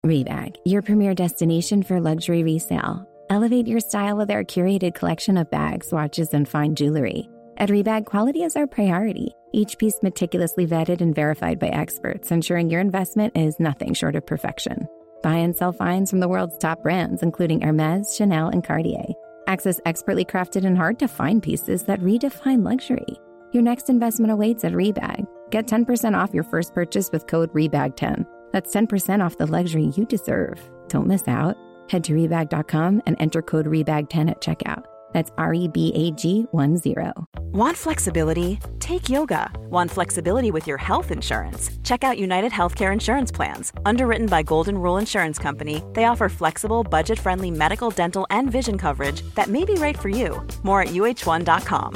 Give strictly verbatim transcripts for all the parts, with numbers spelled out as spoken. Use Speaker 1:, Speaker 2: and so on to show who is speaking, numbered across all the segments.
Speaker 1: Rebag, your premier destination for luxury resale. Elevate your style with our curated collection of bags, watches, and fine jewelry. At Rebag, quality is our priority. Each piece meticulously vetted and verified by experts, ensuring your investment is nothing short of perfection. Buy and sell finds from the world's top brands, including Hermès, Chanel, and Cartier. Access expertly crafted and hard-to-find pieces that redefine luxury. Your next investment awaits at Rebag. Get ten percent off your first purchase with code rebag ten. That's ten percent off the luxury you deserve. Don't miss out. Head to rebag dot com and enter code rebag ten at checkout. That's R E B A G one zero.
Speaker 2: Want flexibility? Take yoga. Want flexibility with your health insurance? Check out United Healthcare Insurance Plans. Underwritten by Golden Rule Insurance Company, they offer flexible, budget-friendly medical, dental, and vision coverage that may be right for you. More at U H one dot com.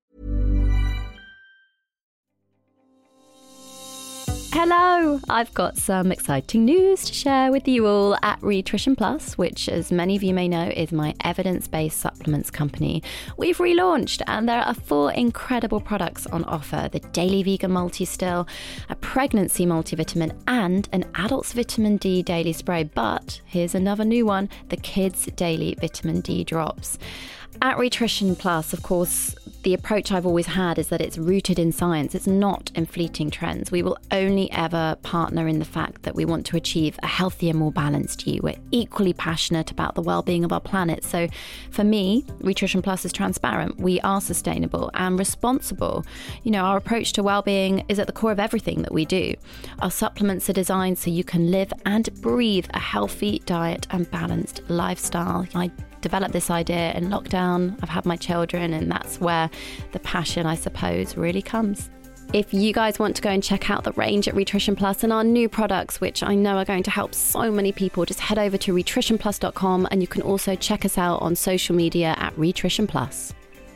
Speaker 3: Hello! I've got some exciting news to share with you all at Rhitrition Plus, which, as many of you may know, is my evidence-based supplements company. We've relaunched and there are four incredible products on offer: the Daily Vegan Multi-Still, a pregnancy multivitamin, and an adult's vitamin D daily spray. But here's another new one, the Kids Daily Vitamin D Drops. At Rhitrition Plus, of course, the approach I've always had is that it's rooted in science. It's not in fleeting trends. We will only ever partner in the fact that we want to achieve a healthier, more balanced you. We're equally passionate about the well-being of our planet. So for me, Rhitrition Plus is transparent. We are sustainable and responsible. You know, our approach to well-being is at the core of everything that we do. Our supplements are designed so you can live and breathe a healthy diet and balanced lifestyle. I developed this idea in lockdown. I've had my children, and that's where the passion, I suppose, really comes. If you guys want to go and check out the range at Rhitrition Plus and our new products, which I know are going to help so many people, just head over to rhitrition plus dot com, and you can also check us out on social media at Rhitrition Plus.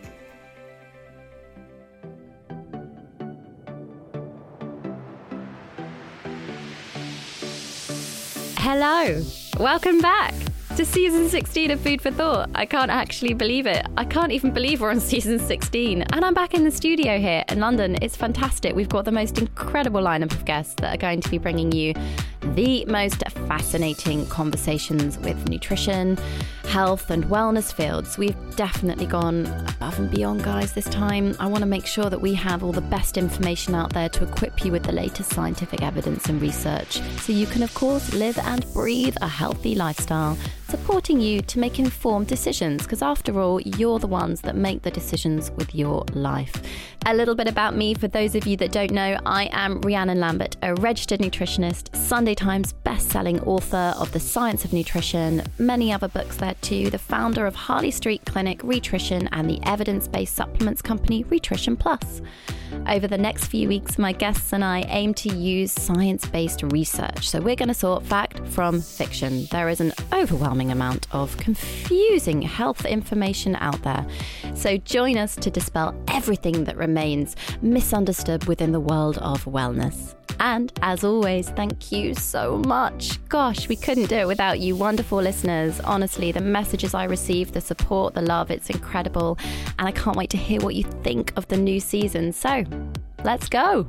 Speaker 3: Hello, welcome back to season sixteen of Food for Thought. I can't actually believe it. I can't even believe we're on season sixteen. And I'm back in the studio here in London. It's fantastic. We've got the most incredible lineup of guests that are going to be bringing you the most fascinating conversations with nutrition, health and wellness fields. We've definitely gone above and beyond, guys, this time. I want to make sure that we have all the best information out there to equip you with the latest scientific evidence and research, so you can, of course, live and breathe a healthy lifestyle, supporting you to make informed decisions, because after all, you're the ones that make the decisions with your life. A little bit about me, for those of you that don't know, I am Rhiannon Lambert, a registered nutritionist, Sunday Times best-selling author of The Science of Nutrition, many other books there too, the founder of Harley Street Clinic, Rhitrition, and the evidence-based supplements company Rhitrition Plus. Over the next few weeks, my guests and I aim to use science-based research. So we're going to sort fact from fiction. There is an overwhelming amount of confusing health information out there. So join us to dispel everything that remains misunderstood within the world of wellness. And as always, thank you so much. Gosh, we couldn't do it without you wonderful listeners. Honestly, the messages I receive, the support, the love, it's incredible. And I can't wait to hear what you think of the new season. So let's go.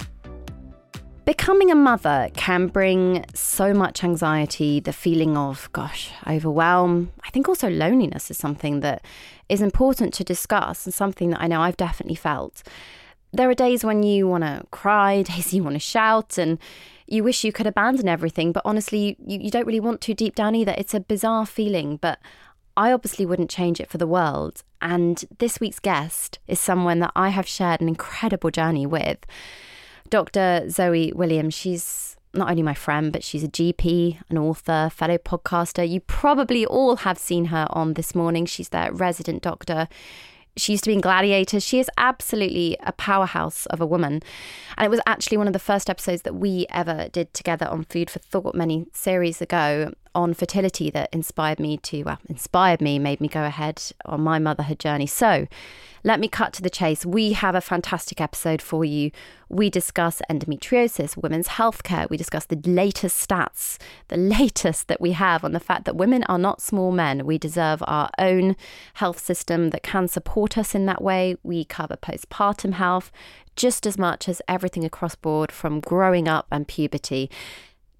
Speaker 3: Becoming a mother can bring so much anxiety, the feeling of, gosh, overwhelm. I think also loneliness is something that is important to discuss, and something that I know I've definitely felt. There are days when you want to cry, days you want to shout, and you wish you could abandon everything. But honestly, you, you don't really want to deep down either. It's a bizarre feeling, but I obviously wouldn't change it for the world. And this week's guest is someone that I have shared an incredible journey with. Doctor Zoe Williams. She's not only my friend, but she's a G P, an author, fellow podcaster. You probably all have seen her on This Morning. She's their resident doctor. She used to be in Gladiator. She is absolutely a powerhouse of a woman. And it was actually one of the first episodes that we ever did together on Food for Thought many series ago on fertility that inspired me to, well, inspired me, made me go ahead on my motherhood journey. So let me cut to the chase. We have a fantastic episode for you. We discuss endometriosis, women's healthcare. We discuss the latest stats, the latest that we have on the fact that women are not small men. We deserve our own health system that can support us in that way. We cover postpartum health just as much as everything across board from growing up and puberty.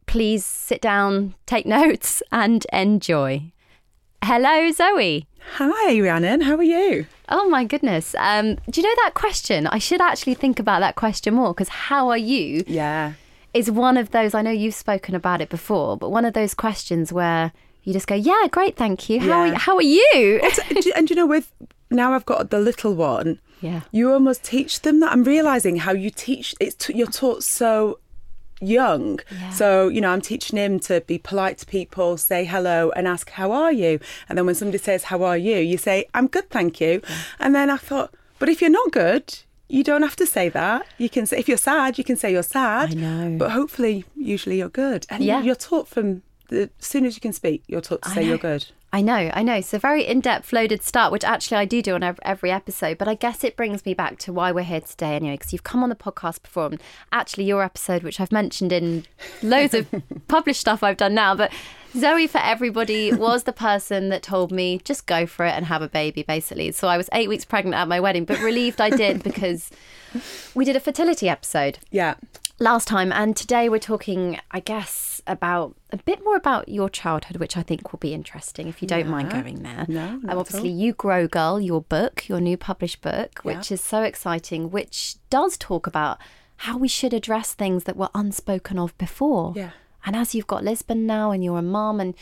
Speaker 3: please sit down, take notes and enjoy. Hello, Zoe.
Speaker 4: Hi, Rhiannon. How are you?
Speaker 3: Oh, my goodness. Um, do you know that question? I should actually think about that question more, because how are you?
Speaker 4: Yeah.
Speaker 3: Is one of those, I know you've spoken about it before, but one of those questions where you just go, yeah, great, thank you. How,
Speaker 4: Yeah.
Speaker 3: are, how are you?
Speaker 4: and, and you know, with now I've got the little one,
Speaker 3: Yeah.
Speaker 4: you almost teach them that. I'm realising how you teach, it's t- you're taught so young.
Speaker 3: Yeah.
Speaker 4: So, you know, I'm teaching him to be polite to people, say hello and ask, how are you? And then when somebody says, how are you? You say, I'm good, thank you. Yeah. And then I thought, but if you're not good, you don't have to say that. You can say, if you're sad, you can say you're sad.
Speaker 3: I know.
Speaker 4: But hopefully, usually you're good. And
Speaker 3: Yeah.
Speaker 4: you're taught from, the, as soon as you can speak, you're taught to
Speaker 3: I
Speaker 4: say
Speaker 3: know.
Speaker 4: you're good.
Speaker 3: I know, I know. So very in-depth, loaded start, which actually I do do on ev- every episode. But I guess it brings me back to why we're here today anyway, because you've come on the podcast before. And actually, your episode, which I've mentioned in loads of published stuff I've done now. But Zoe, for everybody, was the person that told me, just go for it and have a baby, basically. So I was eight weeks pregnant at my wedding, but relieved I did because we did a fertility episode.
Speaker 4: Yeah.
Speaker 3: Last time, and today we're talking, I guess, about a bit more about your childhood, which I think will be interesting if you don't
Speaker 4: Yeah.
Speaker 3: mind going there.
Speaker 4: No, not
Speaker 3: um,
Speaker 4: at
Speaker 3: obviously,
Speaker 4: all.
Speaker 3: you Grow Girl, your book, your new published book, which
Speaker 4: Yeah.
Speaker 3: is so exciting, which does talk about how we should address things that were unspoken of before.
Speaker 4: Yeah.
Speaker 3: And as you've got Lisbon now, and you're a mum, and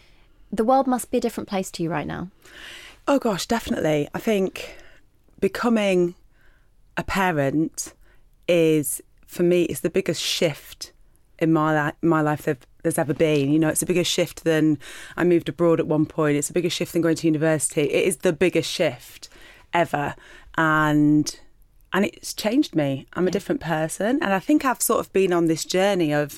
Speaker 3: the world must be a different place to you right now.
Speaker 4: Oh gosh, definitely. I think becoming a parent is, for me, it's the biggest shift in my li- my life that there's ever been. You know, it's a bigger shift than I moved abroad at one point. It's a bigger shift than going to university. It is the biggest shift ever, and and it's changed me. I'm a different person, and I think I've sort of been on this journey of.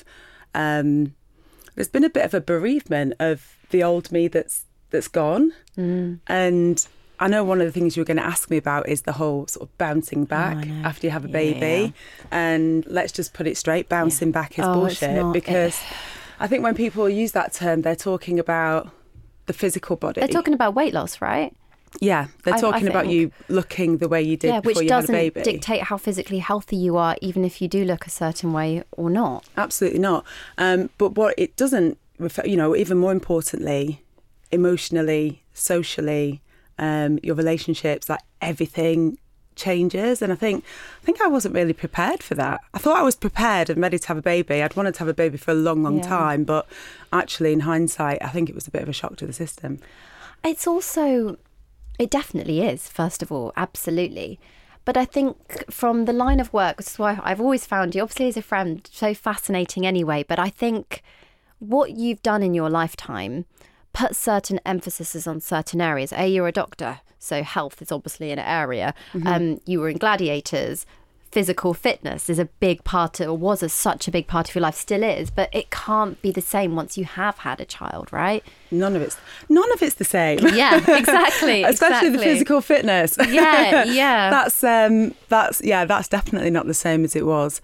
Speaker 4: Um, there's been a bit of a bereavement of the old me that's that's gone,
Speaker 3: Mm.
Speaker 4: and I know one of the things you were going to ask me about is the whole sort of bouncing back
Speaker 3: I know.
Speaker 4: after you have a
Speaker 3: Yeah,
Speaker 4: baby. And let's just put it straight, bouncing back is
Speaker 3: Oh, it's
Speaker 4: bullshit.
Speaker 3: not.
Speaker 4: Because I think when people use that term, they're talking about the physical body.
Speaker 3: They're talking about weight loss, right?
Speaker 4: Yeah, they're
Speaker 3: I- I
Speaker 4: talking about
Speaker 3: think-
Speaker 4: you looking the way you did
Speaker 3: Yeah,
Speaker 4: before
Speaker 3: which
Speaker 4: you had a
Speaker 3: doesn't
Speaker 4: baby.
Speaker 3: dictate how physically healthy you are, even if you do look a certain way or not.
Speaker 4: Absolutely not. Um, but what it doesn't refer, you know, even more importantly, emotionally, socially, um, your relationships, like everything changes. And I think, I think I wasn't really prepared for that. I thought I was prepared and ready to have a baby. I'd wanted to have a baby for a long, long
Speaker 3: Yeah.
Speaker 4: time. But actually, in hindsight, I think it was a bit of a shock to the system.
Speaker 3: It's also, it definitely is, first of all, absolutely. But I think from the line of work, this is why I've always found you, obviously as a friend, so fascinating anyway. But I think what you've done in your lifetime put certain emphases on certain areas. A, you're a doctor, so health is obviously an area.
Speaker 4: Mm-hmm.
Speaker 3: Um, you were in Gladiators. Physical fitness is a big part, or was a, such a big part of your life, still is, but it can't be the same once you have had a child, right?
Speaker 4: None of it's none of it's the same.
Speaker 3: Yeah, exactly.
Speaker 4: Especially the
Speaker 3: exactly.
Speaker 4: physical fitness.
Speaker 3: Yeah, yeah.
Speaker 4: that's um, that's yeah, that's definitely not the same as it was.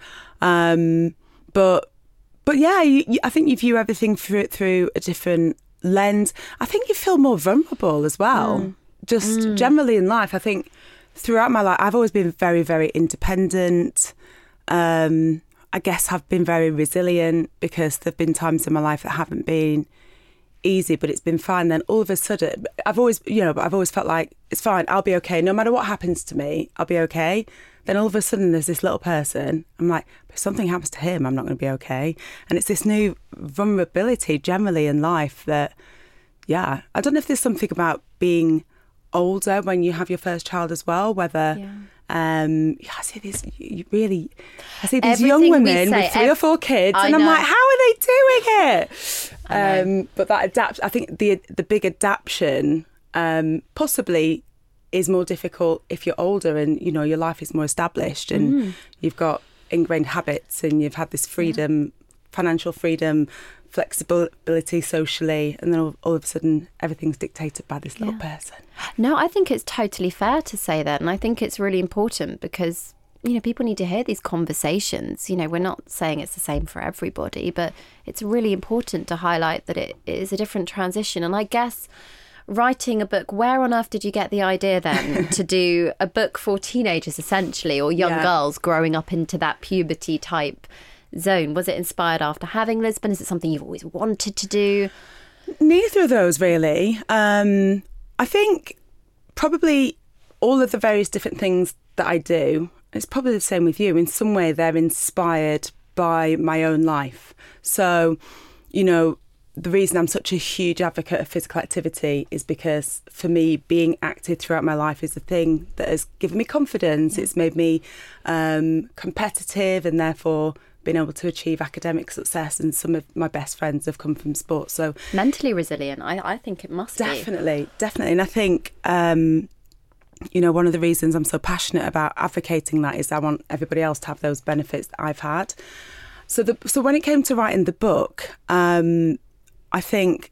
Speaker 4: Um, but but yeah, you, you, I think you view everything through through a different lens. I think you feel more vulnerable as well.
Speaker 3: Mm.
Speaker 4: Just
Speaker 3: Mm.
Speaker 4: generally in life, I think throughout my life, I've always been very, very independent. Um, I guess I've been very resilient because there've been times in my life that haven't been easy, but it's been fine. Then all of a sudden, I've always, you know, but I've always felt like it's fine. I'll be okay. No matter what happens to me, I'll be okay. Then all of a sudden, there's this little person. I'm like, but if something happens to him, I'm not going to be okay. And it's this new vulnerability generally in life that, yeah, I don't know if there's something about being older when you have your first child as well, whether
Speaker 3: Yeah.
Speaker 4: um yeah, I see these you really I see these
Speaker 3: Everything
Speaker 4: young
Speaker 3: we
Speaker 4: women
Speaker 3: say,
Speaker 4: with three
Speaker 3: ev-
Speaker 4: or four kids
Speaker 3: I
Speaker 4: and I'm
Speaker 3: know.
Speaker 4: like, how are they doing it?
Speaker 3: I know.
Speaker 4: Um but that adapt I think the the big adaptation um possibly is more difficult if you're older and you know your life is more established and
Speaker 3: Mm.
Speaker 4: you've got ingrained habits and you've had this freedom, financial freedom, flexibility socially, and then all, all of a sudden everything's dictated by this little
Speaker 3: Yeah.
Speaker 4: person.
Speaker 3: No, I think it's totally fair to say that. And I think it's really important because, you know, people need to hear these conversations. You know, we're not saying it's the same for everybody, but it's really important to highlight that it is a different transition. And I guess writing a book, where on earth did you get the idea then to do a book for teenagers essentially, or young
Speaker 4: Yeah.
Speaker 3: girls growing up into that puberty type zone? Was it inspired after having Lisbon? Is it something you've always wanted to do?
Speaker 4: Neither of those, really. Um, I think probably all of the various different things that I do, it's probably the same with you. In some way, they're inspired by my own life. So, you know, the reason I'm such a huge advocate of physical activity is because for me, being active throughout my life is the thing that has given me confidence. Yeah. It's made me um, competitive and therefore been able to achieve academic success. And some of my best friends have come from sports. So
Speaker 3: mentally resilient, I, I think it must
Speaker 4: definitely,
Speaker 3: be.
Speaker 4: Definitely, definitely. And I think, um, you know, one of the reasons I'm so passionate about advocating that is I want everybody else to have those benefits that I've had. So, the, so when it came to writing the book, um, I think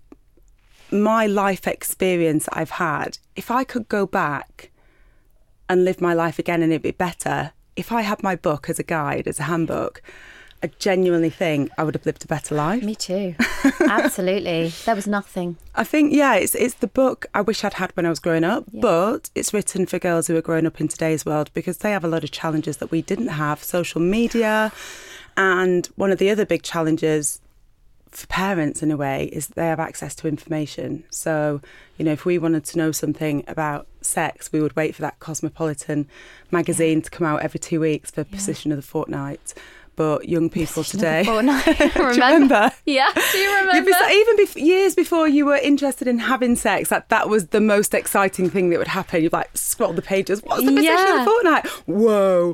Speaker 4: my life experience I've had, if I could go back and live my life again and it'd be better, if I had my book as a guide, as a handbook, I genuinely think I would have lived a better life.
Speaker 3: Me too. Absolutely. There was nothing.
Speaker 4: I think, yeah, it's it's the book I wish I'd had when I was growing up, yeah. but it's written for girls who are growing up in today's world because they have a lot of challenges that we didn't have. Social media, and one of the other big challenges for parents in a way is they have access to information. So, you know, if we wanted to know something about sex, we would wait for that Cosmopolitan magazine yeah. to come out every two weeks for yeah. Position of the Fortnight. But young people Position today,
Speaker 3: remember?
Speaker 4: do you remember?
Speaker 3: Yeah, do you remember?
Speaker 4: Even bef- years before you were interested in having sex, that that was the most exciting thing that would happen. You'd like scroll the pages. What's the Position yeah. of the Fortnight? Whoa!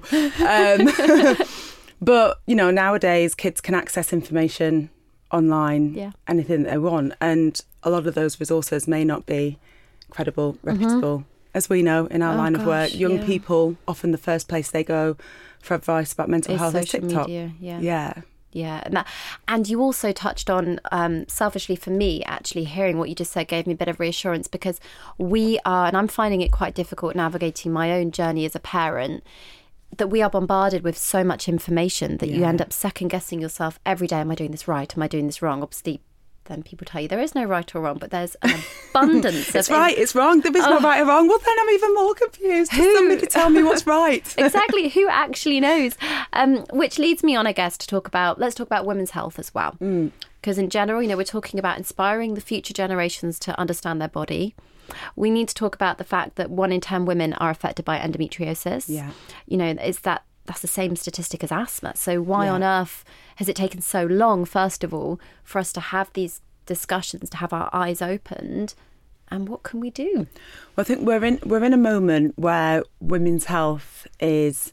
Speaker 4: Um, but you know, nowadays kids can access information online, yeah. anything that they want, and a lot of those resources may not be credible, reputable. Mm-hmm. As we know in our oh, line gosh, of work, young yeah. people, often the first place they go for advice about mental it's health is TikTok.
Speaker 3: Media, yeah.
Speaker 4: Yeah.
Speaker 3: Yeah. And, that, and you also touched on, um, selfishly for me, actually hearing what you just said gave me a bit of reassurance because we are, and I'm finding it quite difficult navigating my own journey as a parent, that we are bombarded with so much information that yeah. you end up second guessing yourself every day. Am I doing this right? Am I doing this wrong? Obviously, then people tell you there is no right or wrong, but there's an abundance
Speaker 4: it's
Speaker 3: of...
Speaker 4: right, it's wrong. There is oh. no right or wrong. Well, then I'm even more confused. Who? Somebody tell me what's right.
Speaker 3: Exactly. Who actually knows? Um, which leads me on, I guess, to talk about... Let's talk about women's health as well. Because mm. in general, you know, we're talking about inspiring the future generations to understand their body. We need to talk about the fact that one in ten women are affected by endometriosis. Yeah. You know, it's that that's the same statistic as asthma. So why yeah. on earth has it taken so long, first of all, for us to have these discussions, to have our eyes opened? And what can we do?
Speaker 4: Well, I think we're in we're in a moment where women's health is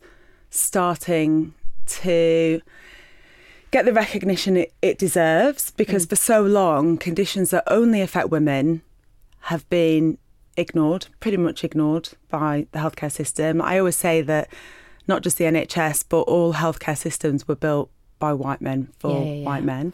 Speaker 4: starting to get the recognition it, it deserves, because mm. for so long, conditions that only affect women have been ignored, pretty much ignored by the healthcare system. I always say that not just the N H S, but all healthcare systems were built by white men for yeah, yeah, yeah. white men.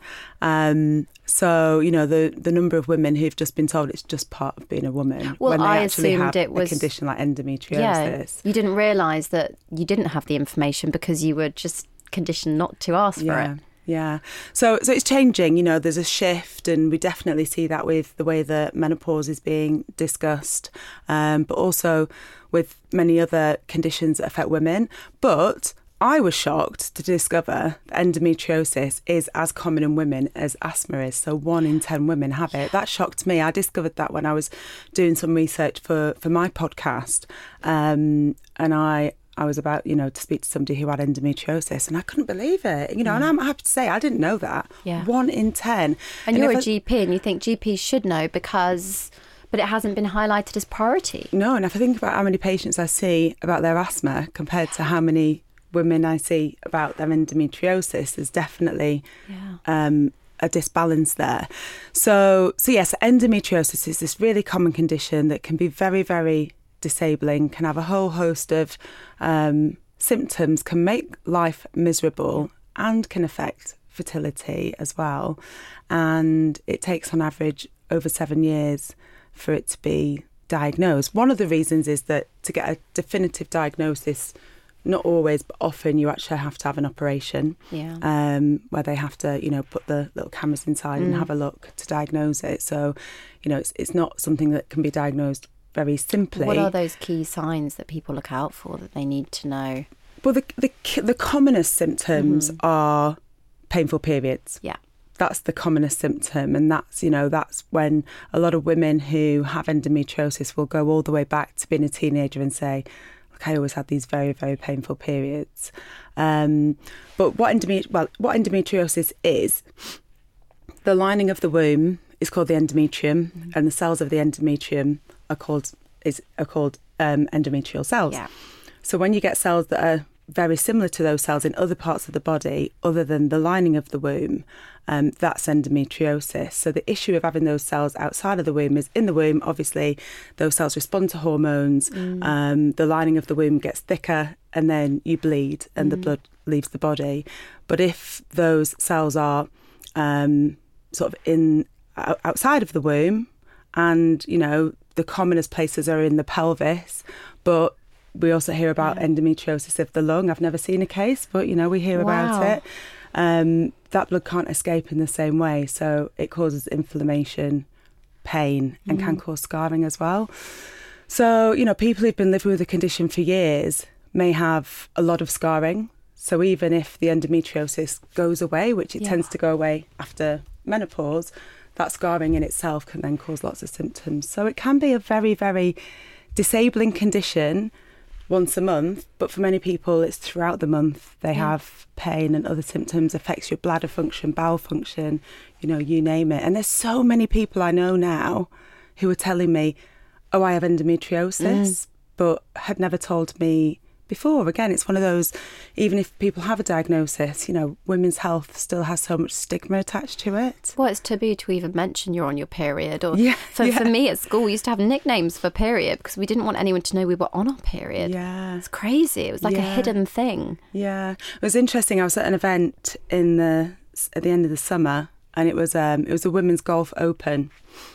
Speaker 4: Um, so, you know, the, the number of women who've just been told it's just part of being a woman
Speaker 3: well,
Speaker 4: when they
Speaker 3: I
Speaker 4: actually have
Speaker 3: it was,
Speaker 4: a condition like endometriosis.
Speaker 3: Yeah, you didn't realise that you didn't have the information because you were just conditioned not to ask
Speaker 4: yeah.
Speaker 3: for it.
Speaker 4: Yeah. So so it's changing, you know, there's a shift, and we definitely see that with the way that menopause is being discussed, um, but also with many other conditions that affect women. But I was shocked to discover that endometriosis is as common in women as asthma is. So one in ten women have it. That shocked me. I discovered that when I was doing some research for, for my podcast, um, and I... I was about, you know, to speak to somebody who had endometriosis, and I couldn't believe it, you know, mm. and I'm happy to say I didn't know that. Yeah. One in ten.
Speaker 3: And, and you're a I, G P, and you think G Ps should know because, but it hasn't been highlighted as priority.
Speaker 4: No, and if I think about how many patients I see about their asthma compared to how many women I see about their endometriosis, there's definitely yeah. um, a disbalance there. So, so yes, endometriosis is this really common condition that can be very, very disabling, can have a whole host of um, symptoms, can make life miserable, and can affect fertility as well. And it takes on average over seven years for it to be diagnosed. One of the reasons is that to get a definitive diagnosis, not always, but often you actually have to have an operation yeah. um, where they have to, you know, put the little cameras inside mm. and have a look to diagnose it. So, you know, it's it's not something that can be diagnosed very simply.
Speaker 3: What are those key signs that people look out for that they need to know?
Speaker 4: Well, the the, the commonest symptoms mm-hmm. are painful periods.
Speaker 3: Yeah.
Speaker 4: That's the commonest symptom. And that's, you know, that's when a lot of women who have endometriosis will go all the way back to being a teenager and say, look, I always had these very, very painful periods. Um, but what, endomet- well, what endometriosis is, the lining of the womb is called the endometrium, mm-hmm. and the cells of the endometrium are called is are called um, endometrial cells.
Speaker 3: Yeah.
Speaker 4: So when you get cells that are very similar to those cells in other parts of the body, other than the lining of the womb, um, that's endometriosis. So the issue of having those cells outside of the womb is in the womb, obviously, those cells respond to hormones, mm. um, the lining of the womb gets thicker, and then you bleed and mm. the blood leaves the body. But if those cells are um, sort of in outside of the womb, and, you know, the commonest places are in the pelvis, but we also hear about yeah. endometriosis of the lung. I've never seen a case, but, you know, we hear
Speaker 3: wow.
Speaker 4: about it. Um, that blood can't escape in the same way. So it causes inflammation, pain, and mm. can cause scarring as well. So, you know, people who've been living with the condition for years may have a lot of scarring. So even if the endometriosis goes away, which it yeah. tends to go away after menopause, that scarring in itself can then cause lots of symptoms. So it can be a very, very disabling condition once a month, but for many people it's throughout the month. They yeah. have pain and other symptoms, affects your bladder function, bowel function, you know, you name it. And there's so many people I know now who are telling me, oh, I have endometriosis, mm. but had never told me before. Again, it's one of those, even if people have a diagnosis, you know, women's health still has so much stigma attached to it.
Speaker 3: Well, it's taboo to even mention you're on your period. Or
Speaker 4: yeah,
Speaker 3: so
Speaker 4: yeah.
Speaker 3: for me at school, we used to have nicknames for period because we didn't want anyone to know we were on our period.
Speaker 4: Yeah.
Speaker 3: It's crazy. It was like
Speaker 4: yeah.
Speaker 3: a hidden thing.
Speaker 4: Yeah. It was interesting. I was at an event in the at the end of the summer, and it was um it was a Women's Golf Open.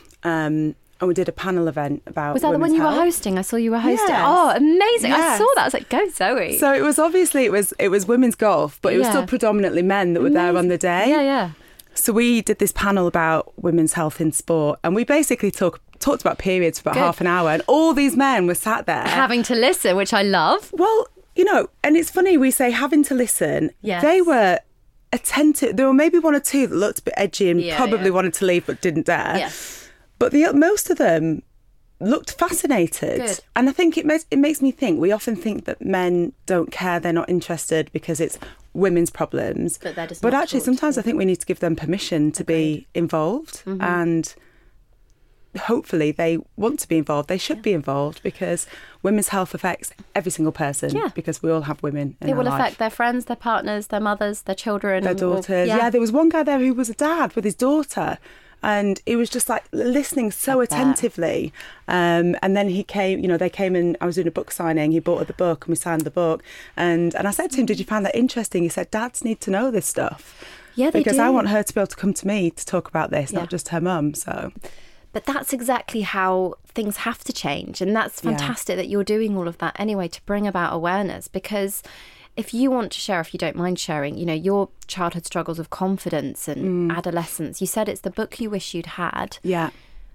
Speaker 4: Um And we did a panel event about
Speaker 3: Was that the one you
Speaker 4: health.
Speaker 3: were hosting? I saw you were hosting.
Speaker 4: Yes.
Speaker 3: Oh, amazing.
Speaker 4: Yes.
Speaker 3: I saw that. I was like, go Zoe.
Speaker 4: So it was obviously, it was it was women's golf, but it was
Speaker 3: Yeah.
Speaker 4: still predominantly men that were
Speaker 3: Amazing.
Speaker 4: there on the day.
Speaker 3: Yeah, yeah.
Speaker 4: So we did this panel about women's health in sport, and we basically talk, talked about periods for about
Speaker 3: Good.
Speaker 4: half an hour, and all these men were sat there.
Speaker 3: Having to listen, which I love.
Speaker 4: Well, you know, and it's funny, we say having to listen.
Speaker 3: Yes.
Speaker 4: They were attentive. There were maybe one or two that looked a bit edgy and
Speaker 3: Yeah,
Speaker 4: probably
Speaker 3: yeah.
Speaker 4: wanted to leave but didn't dare.
Speaker 3: Yeah.
Speaker 4: But the most of them looked fascinated.
Speaker 3: Good.
Speaker 4: And I think it makes, it makes me think, we often think that men don't care, they're not interested because it's women's problems.
Speaker 3: But they're just
Speaker 4: But
Speaker 3: not
Speaker 4: actually,
Speaker 3: taught
Speaker 4: sometimes
Speaker 3: to.
Speaker 4: I think we need to give them permission to
Speaker 3: Agreed.
Speaker 4: be involved.
Speaker 3: Mm-hmm.
Speaker 4: And hopefully they want to be involved. They should yeah. be involved because women's health affects every single person
Speaker 3: Yeah.
Speaker 4: because we all have women in
Speaker 3: It
Speaker 4: our
Speaker 3: will
Speaker 4: life.
Speaker 3: affect their friends, their partners, their mothers, their children.
Speaker 4: Their
Speaker 3: or-
Speaker 4: daughters.
Speaker 3: yeah.
Speaker 4: yeah, there was one guy there who was a dad with his daughter. And he was just like listening so
Speaker 3: I bet.
Speaker 4: attentively. Um, and then he came, you know, they came and I was doing a book signing. He bought the book and we signed the book. And and I said to him, did you find that interesting? He said, dads need to know this stuff.
Speaker 3: Yeah, they
Speaker 4: Because
Speaker 3: do.
Speaker 4: I want her to be able to come to me to talk about this,
Speaker 3: Yeah.
Speaker 4: not just her mum. So,
Speaker 3: But that's exactly how things have to change. And that's
Speaker 4: Yeah.
Speaker 3: fantastic that you're doing all of that anyway to bring about awareness. Because if you want to share, if you don't mind sharing, you know, your childhood struggles of confidence and
Speaker 4: Mm.
Speaker 3: adolescence, you said it's the book you wish you'd had.
Speaker 4: yeah.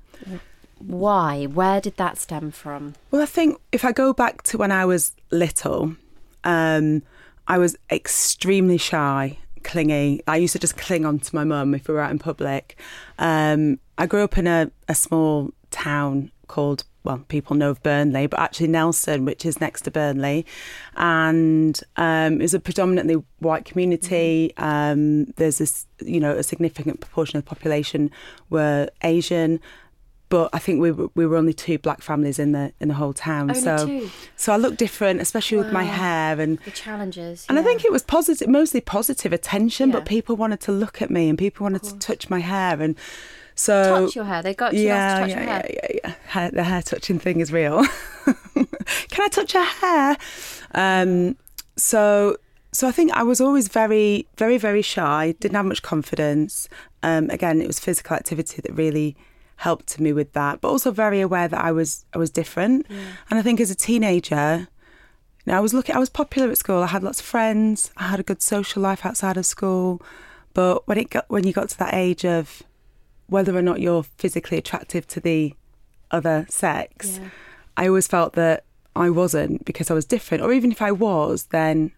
Speaker 3: Why? Where did that stem from?
Speaker 4: Well, I think if I go back to when I was little, um, I was extremely shy, clingy. I used to just cling on to my mum if we were out in public. Um, I grew up in a, a small town called, well, people know of Burnley, but actually Nelson, which is next to Burnley. And um, it was a predominantly white community. Um, there's this, you know, a significant proportion of the population were Asian. But I think we were, we were only two black families in the in the whole town.
Speaker 3: Only
Speaker 4: so
Speaker 3: two?
Speaker 4: so I looked different, especially with my
Speaker 3: Wow.
Speaker 4: hair and
Speaker 3: The challenges.
Speaker 4: and I
Speaker 3: yeah.
Speaker 4: think it was positive, mostly positive attention.
Speaker 3: Yeah.
Speaker 4: But people wanted to look at me and people wanted to touch my hair, and so
Speaker 3: Touch your hair. They got you
Speaker 4: yeah,
Speaker 3: to touch
Speaker 4: yeah,
Speaker 3: your hair.
Speaker 4: yeah, yeah, yeah. Hair, the hair touching thing is real. Can I touch your hair? Um, so. So I think I was always very, very, very shy. Didn't have much confidence. Um, again, it was physical activity that really helped me with that, but also very aware that I was I was different.
Speaker 3: Yeah.
Speaker 4: And I think as a teenager, you know, I was looking. I was popular at school. I had lots of friends. I had a good social life outside of school. But when it got when you got to that age of whether or not you're physically attractive to the other sex,
Speaker 3: Yeah.
Speaker 4: I always felt that I wasn't because I was different. Or even if I was, then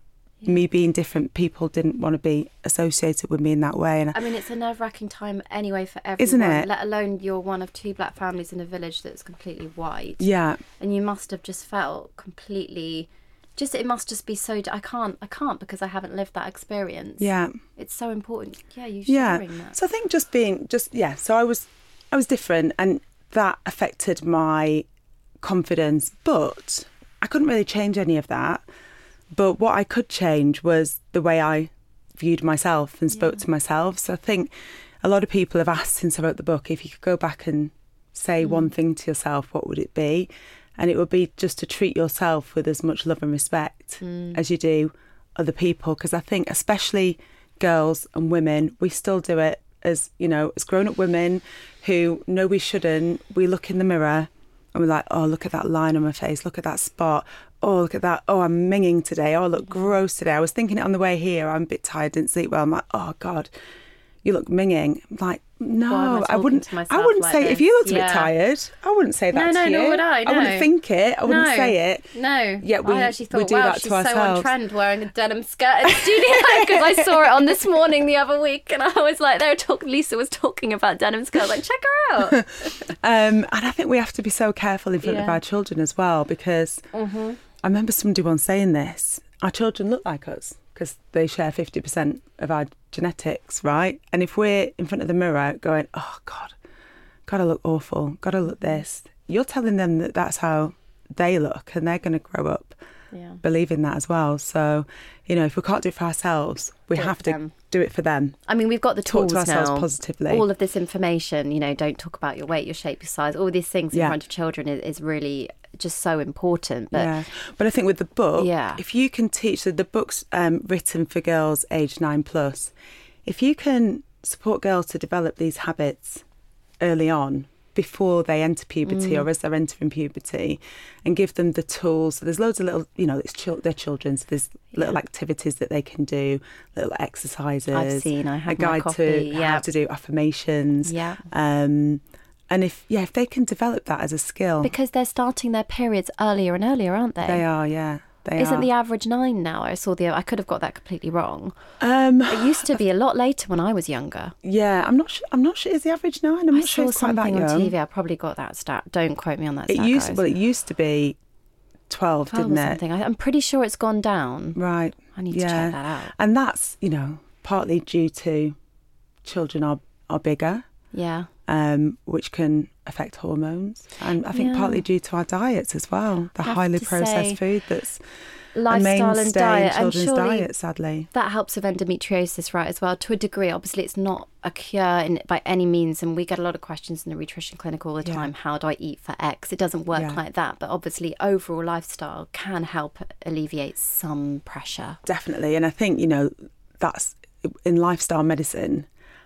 Speaker 4: Yeah. Me being different, people didn't want to be associated with me in that way. And
Speaker 3: I mean, it's a nerve-wracking time anyway for everyone.
Speaker 4: Isn't it?
Speaker 3: Let alone you're one of two black families in a village that's completely white.
Speaker 4: Yeah.
Speaker 3: And you must have just felt completely... Just it must just be so. I can't. I can't because I haven't lived that experience.
Speaker 4: Yeah,
Speaker 3: it's so important. Yeah, you
Speaker 4: yeah.
Speaker 3: sharing that.
Speaker 4: So I think just being just yeah. So I was I was different, and that affected my confidence. But I couldn't really change any of that. But what I could change was the way I viewed myself and spoke yeah. to myself. So I think a lot of people have asked since I wrote the book, if you could go back and say mm. one thing to yourself, what would it be? And it would be just to treat yourself with as much love and respect mm. as you do other people. Because I think especially girls and women, we still do it as, you know, as grown-up women who know we shouldn't. We look in the mirror and we're like, oh, look at that line on my face. Look at that spot. Oh, look at that. Oh, I'm minging today. Oh, I look gross today. I was thinking it on the way here. I'm a bit tired, didn't sleep well. I'm like, oh, God, you look minging. I'm like, no, I, I wouldn't. I wouldn't like say this? If you looked yeah. a bit tired, I wouldn't say that
Speaker 3: no,
Speaker 4: to
Speaker 3: no,
Speaker 4: you.
Speaker 3: No, no, would I. No.
Speaker 4: I wouldn't think it. I wouldn't
Speaker 3: no.
Speaker 4: say it.
Speaker 3: No.
Speaker 4: Yeah, we,
Speaker 3: I actually thought,
Speaker 4: we do
Speaker 3: wow,
Speaker 4: that
Speaker 3: she's
Speaker 4: to ourselves.
Speaker 3: so on trend wearing a denim skirt in the studio because I saw it on This Morning the other week, and I was like, they were talking. Lisa was talking about denim skirts. Like, check her out.
Speaker 4: um, and I think we have to be so careful in front yeah. of our children as well, because mm-hmm. I remember somebody once saying this: our children look like us because they share fifty percent of our genetics, right? And if we're in front of the mirror going, oh, God, gotta look awful, gotta look this, you're telling them that that's how they look, and they're going to grow up yeah. believing that as well. So, you know, if we can't do it for ourselves, we
Speaker 3: do
Speaker 4: have to
Speaker 3: them.
Speaker 4: do it for them.
Speaker 3: I mean, we've got the
Speaker 4: Talk
Speaker 3: tools
Speaker 4: to ourselves
Speaker 3: now.
Speaker 4: Positively.
Speaker 3: All of this information, you know, don't talk about your weight, your shape, your size, all these things in
Speaker 4: yeah.
Speaker 3: front of children is, is really just so important. But
Speaker 4: yeah. but I think with the book,
Speaker 3: yeah.
Speaker 4: if you can teach, so the book's um, written for girls aged nine plus, if you can support girls to develop these habits early on, before they enter puberty mm. or as they're entering puberty, and give them the tools. So there's loads of little, you know, it's chil- they're children, so there's yeah. little activities that they can do, little exercises.
Speaker 3: I've seen, I have
Speaker 4: a guide
Speaker 3: my
Speaker 4: to
Speaker 3: yeah.
Speaker 4: how to do affirmations.
Speaker 3: Yeah.
Speaker 4: Um, and if yeah, if they can develop that as a skill,
Speaker 3: because they're starting their periods earlier and earlier, aren't they?
Speaker 4: They are, yeah. They
Speaker 3: Isn't
Speaker 4: are.
Speaker 3: the average nine now? I saw the. I could have got that completely wrong.
Speaker 4: Um,
Speaker 3: it used to be a lot later when I was younger.
Speaker 4: Yeah, I'm not sure. I'm not sure. Is the average nine? I'm
Speaker 3: I
Speaker 4: not sure.
Speaker 3: saw
Speaker 4: It's quite that
Speaker 3: something
Speaker 4: young.
Speaker 3: on T V. I probably got that stat. Don't quote me on that.
Speaker 4: It
Speaker 3: stat,
Speaker 4: used
Speaker 3: guys.
Speaker 4: well. It used to be twelve,
Speaker 3: twelve
Speaker 4: didn't
Speaker 3: or
Speaker 4: it?
Speaker 3: Something. I, I'm pretty sure it's gone down.
Speaker 4: Right.
Speaker 3: I need
Speaker 4: yeah.
Speaker 3: to check that out.
Speaker 4: And that's, you know, partly due to children are are bigger.
Speaker 3: Yeah.
Speaker 4: Um, which can affect hormones, and I think
Speaker 3: yeah.
Speaker 4: partly due to our diets as well. The highly processed food that's
Speaker 3: lifestyle
Speaker 4: a
Speaker 3: and diet,
Speaker 4: in children's
Speaker 3: and
Speaker 4: diet, sadly.
Speaker 3: That helps with endometriosis, right, as well, to a degree. Obviously, it's not a cure in, by any means, and we get a lot of questions in the nutrition clinic all the
Speaker 4: yeah.
Speaker 3: time. How do I eat for X? It doesn't work
Speaker 4: yeah.
Speaker 3: like that, but obviously, overall lifestyle can help alleviate some pressure.
Speaker 4: Definitely, and I think, you know, that's in lifestyle medicine.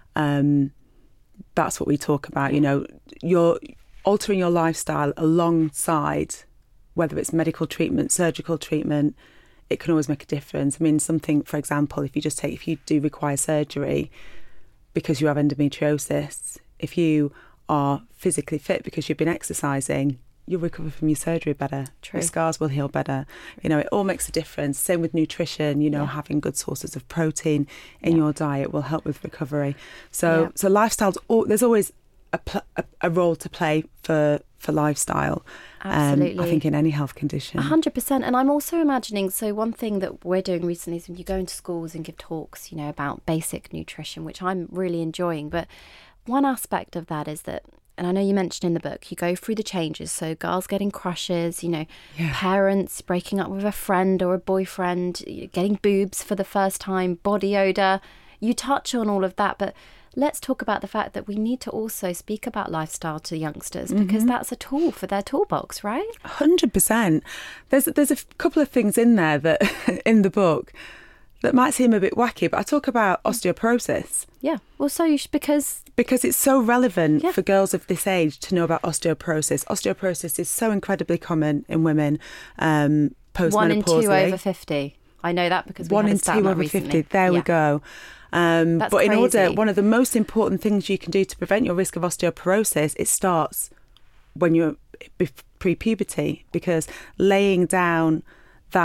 Speaker 4: Um, that's what we talk about. You know, you're altering your lifestyle alongside, whether it's medical treatment, surgical treatment, it can always make a difference. I mean, something, for example, if you just take, if you do require surgery because you have endometriosis, if you are physically fit because you've been exercising, you'll recover from your surgery better.
Speaker 3: True.
Speaker 4: Your scars will heal better. You know, it all makes a difference. Same with nutrition, you know,
Speaker 3: yeah. having
Speaker 4: good sources of protein in
Speaker 3: yeah.
Speaker 4: your diet will help with recovery. So,
Speaker 3: yeah.
Speaker 4: so lifestyles, there's always a, pl- a, a role to play for, for lifestyle.
Speaker 3: Absolutely.
Speaker 4: Um, I think in any health condition.
Speaker 3: one hundred percent. And I'm also imagining, so one thing that we're doing recently is when you go into schools and give talks, you know, about basic nutrition, which I'm really enjoying. But one aspect of that is that, and I know you mentioned in the book, you go through the changes. So girls getting crushes, you know, yeah. parents breaking up with a friend or a boyfriend, getting boobs for the first time, body odour. You touch on all of that, but let's talk about the fact that we need to also speak about lifestyle to youngsters because mm-hmm. that's a tool for their toolbox, right?
Speaker 4: one hundred percent. There's, there's a couple of things in there that, in the book, that might seem a bit wacky, but I talk about osteoporosis.
Speaker 3: Yeah, well, so you should, because...
Speaker 4: Because it's so relevant
Speaker 3: yeah.
Speaker 4: for girls of this age to know about osteoporosis. Osteoporosis is so incredibly common in women um, postmenopausally.
Speaker 3: One in two over fifty. I know that because we
Speaker 4: One
Speaker 3: had a
Speaker 4: in
Speaker 3: stat
Speaker 4: two
Speaker 3: on
Speaker 4: over
Speaker 3: recently.
Speaker 4: fifty. There
Speaker 3: yeah.
Speaker 4: we go. Um,
Speaker 3: That's
Speaker 4: but in
Speaker 3: crazy.
Speaker 4: order, one of the most important things you can do to prevent your risk of osteoporosis, it starts when you're pre-puberty, because laying down that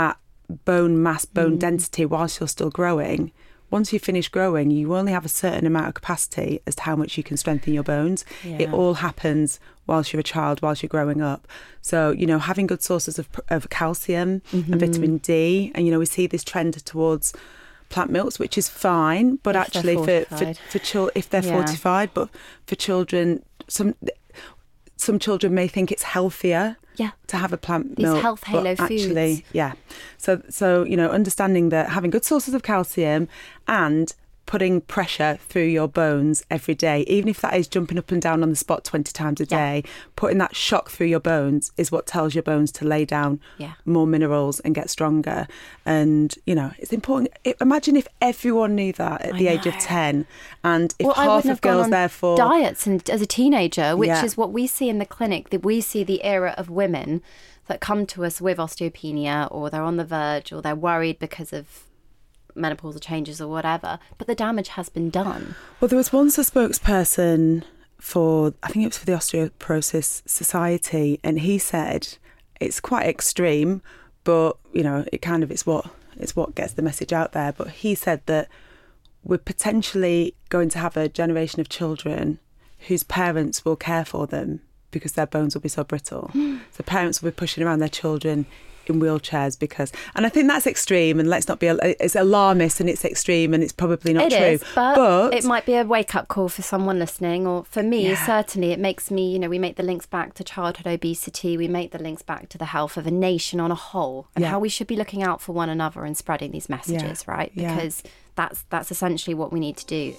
Speaker 4: bone mass, bone
Speaker 3: Mm.
Speaker 4: density whilst you're still growing. Once you finish growing, you only have a certain amount of capacity as to how much you can strengthen your bones.
Speaker 3: Yeah.
Speaker 4: It all happens whilst you're a child, whilst you're growing up. So, you know, having good sources of, of calcium
Speaker 3: Mm-hmm.
Speaker 4: and vitamin D, and, you know, we see this trend towards plant milks, which is fine, but
Speaker 3: If they're
Speaker 4: actually for, for,
Speaker 3: fortified.
Speaker 4: for children, if they're
Speaker 3: Yeah.
Speaker 4: fortified, but for children, some some children may think it's healthier
Speaker 3: Yeah.
Speaker 4: to have a plant
Speaker 3: These
Speaker 4: milk.
Speaker 3: health halo
Speaker 4: but actually,
Speaker 3: foods.
Speaker 4: yeah. So, so you know, understanding that having good sources of calcium and putting pressure through your bones every day, even if that is jumping up and down on the spot twenty times a
Speaker 3: Yeah.
Speaker 4: day, putting that shock through your bones is what tells your bones to lay down
Speaker 3: Yeah.
Speaker 4: more minerals and get stronger. And, you know, it's important. It, imagine if everyone knew that at
Speaker 3: I
Speaker 4: the age of
Speaker 3: know.
Speaker 4: ten, and if
Speaker 3: Well, I
Speaker 4: half
Speaker 3: wouldn't
Speaker 4: of
Speaker 3: have gone
Speaker 4: girls
Speaker 3: on
Speaker 4: therefore...
Speaker 3: diets and as a teenager, which
Speaker 4: Yeah.
Speaker 3: is what we see in the clinic, that we see the era of women that come to us with osteopenia, or they're on the verge, or they're worried because of menopausal changes or whatever, but the damage has been done.
Speaker 4: Well, there was once a spokesperson for, I think it was for the Osteoporosis Society, and he said it's quite extreme, but, you know, it kind of, it's what, it's what gets the message out there. But he said that we're potentially going to have a generation of children whose parents will care for them because their bones will be so brittle. So parents will be pushing around their children in wheelchairs because, and I think that's extreme, and let's not be, it's alarmist and it's extreme and it's probably not
Speaker 3: It
Speaker 4: true.
Speaker 3: is, but, it might be a wake-up call for someone listening, or for me,
Speaker 4: Yeah.
Speaker 3: certainly, it makes me, you know, we make the links back to childhood obesity, we make the links back to the health of a nation on a whole, and
Speaker 4: Yeah.
Speaker 3: how we should be looking out for one another and spreading these messages, right?
Speaker 4: Yeah.
Speaker 3: Because that's that's essentially what we need to do.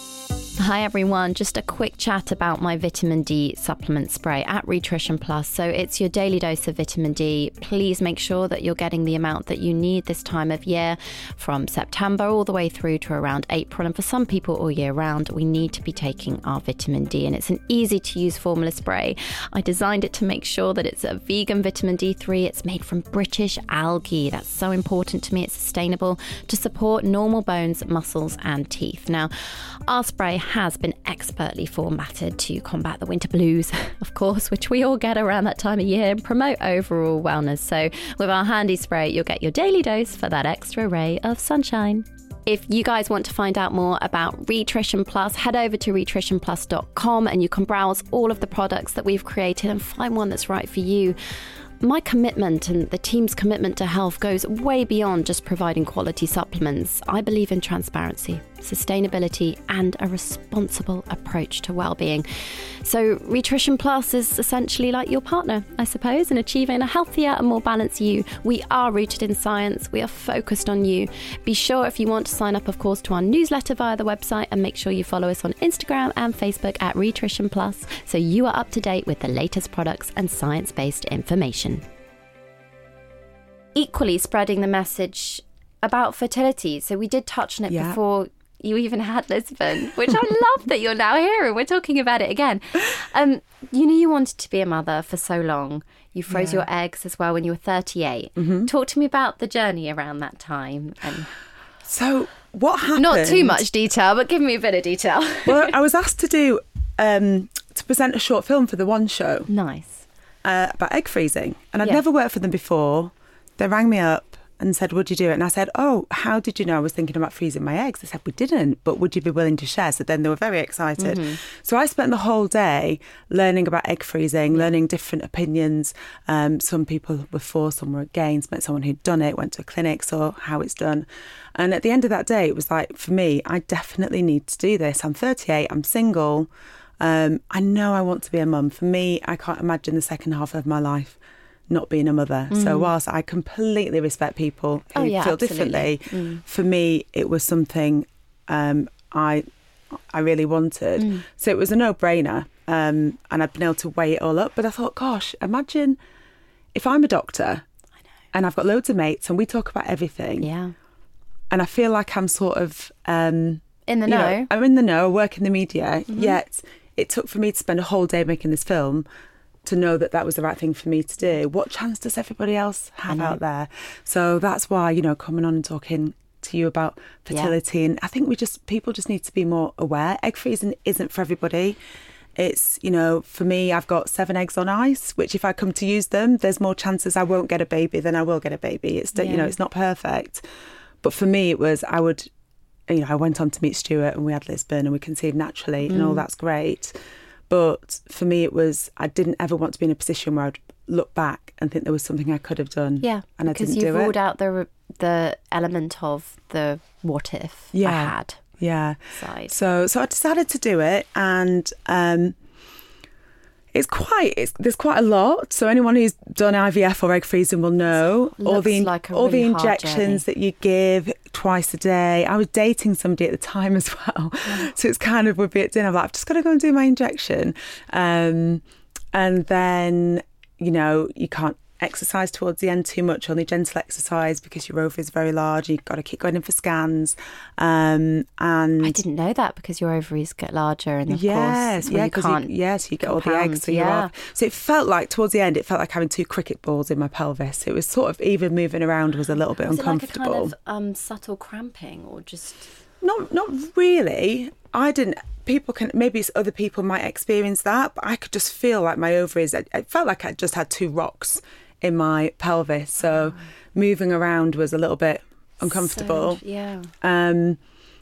Speaker 3: Hi everyone, just a quick chat about my vitamin D supplement spray at Nutrition Plus. So it's your daily dose of vitamin D. Please make sure that you're getting the amount that you need this time of year, from September all the way through to around April. And for some people all year round, we need to be taking our vitamin D. And it's an easy to use formula spray. I designed it to make sure that it's a vegan vitamin D three. It's made from British algae. That's so important to me. It's sustainable to support normal bones, muscles and teeth. Now, our spray has been expertly formatted to combat the winter blues, of course, which we all get around that time of year, and promote overall wellness. So with our handy spray, you'll get your daily dose for that extra ray of sunshine. If you guys want to find out more about Nutrition Plus, head over to nutrition plus dot com and you can browse all of the products that we've created and find one that's right for you. My commitment and the team's commitment to health goes way beyond just providing quality supplements. I believe in transparency, sustainability, and a responsible approach to well-being. So Nutrition Plus is essentially like your partner, I suppose, in achieving a healthier and more balanced you. We are rooted in science. We are focused on you. Be sure, if you want to sign up, of course, to our newsletter via the website, and make sure you follow us on Instagram and Facebook at Nutrition Plus, so you are up to date with the latest products and science-based information. Equally spreading the message about fertility. So we did touch on it
Speaker 4: Yeah.
Speaker 3: before you even had Lisbon, which I love that you're now here and we're talking about it again. Um, you knew you wanted to be a mother for so long. You froze
Speaker 4: Yeah.
Speaker 3: your eggs as well when you were thirty-eight.
Speaker 4: Mm-hmm.
Speaker 3: Talk to me about the journey around that time. And
Speaker 4: So what happened?
Speaker 3: not too much detail, but give me a bit of detail.
Speaker 4: Well, I was asked to do um, to present a short film for the One Show
Speaker 3: Nice.
Speaker 4: uh, about egg freezing, and I'd
Speaker 3: Yeah.
Speaker 4: never worked for them before. They rang me up and said, "Would you do it?" And I said, "Oh, how did you know I was thinking about freezing my eggs?" They said, "We didn't, but would you be willing to share?" So then they were very excited.
Speaker 3: Mm-hmm.
Speaker 4: So I spent the whole day learning about egg freezing, learning different opinions. Um, some people were for, some were against. Met someone who'd done it, went to a clinic, saw how it's done. And at the end of that day, it was like, for me, I definitely need to do this. I'm thirty-eight, I'm single. Um, I know I want to be a mum. For me, I can't imagine the second half of my life not being a mother. Mm. So whilst I completely respect people who
Speaker 3: Oh, yeah,
Speaker 4: feel
Speaker 3: absolutely.
Speaker 4: differently,
Speaker 3: Mm.
Speaker 4: for me, it was something um, I I really wanted.
Speaker 3: Mm.
Speaker 4: So it was a no-brainer, um, and I'd been able to weigh it all up. But I thought, gosh, imagine if I'm a doctor and I've got loads of mates and we talk about everything,
Speaker 3: Yeah.
Speaker 4: and I feel like I'm sort of... Um,
Speaker 3: In the
Speaker 4: you
Speaker 3: know.
Speaker 4: know, I'm in the know, I work in the media,
Speaker 3: Mm-hmm.
Speaker 4: yet it took for me to spend a whole day making this film to know that that was the right thing for me to do. What chance does everybody else have
Speaker 3: know.
Speaker 4: out there? So that's why, you know, coming on and talking to you about fertility, and I think we just, people just need to be more aware. Egg freezing isn't for everybody. It's, you know, for me, I've got seven eggs on ice, which if I come to use them, there's more chances I won't get a baby than I will get a baby. It's, yeah. you know, it's not perfect. But for me, it was, I would, you know, I went on to meet Stuart and we had Lisbon and we conceived naturally mm. and all that's great. But for me, it was, I didn't ever want to be in a position where I'd look back and think there was something I could have done.
Speaker 3: Yeah,
Speaker 4: and I didn't do it.
Speaker 3: Because you've ruled out the, the element of the what if
Speaker 4: yeah.
Speaker 3: I had.
Speaker 4: Yeah.
Speaker 3: Side.
Speaker 4: So so I decided to do it, and um, it's quite it's, there's quite a lot. So anyone who's done I V F or egg freezing will know all the
Speaker 3: like a
Speaker 4: all
Speaker 3: really
Speaker 4: the injections that you give twice a day. I was dating somebody at the time as well, yeah. so it's kind of would be at dinner. I'm like, I've just got to go and do my injection, um, and then you know you can't exercise towards the end too much, only gentle exercise because your ovary is very large and you've got to keep going in for scans. Um, and
Speaker 3: I didn't know that because your ovaries get larger and of
Speaker 4: yes,
Speaker 3: course
Speaker 4: yeah,
Speaker 3: you can't
Speaker 4: you, yes, you get compound, all the eggs. So,
Speaker 3: yeah.
Speaker 4: you're off. So it felt like towards the end, it felt like having two cricket balls in my pelvis. It was sort of even moving around was a little bit
Speaker 3: was
Speaker 4: uncomfortable.
Speaker 3: It like a kind of um, subtle cramping or just
Speaker 4: not not really. I didn't. People can, maybe other people might experience that, but I could just feel like my ovaries. It, it felt like I just had two rocks in my pelvis, so oh. moving around was a little bit uncomfortable.
Speaker 3: So, yeah.
Speaker 4: Um,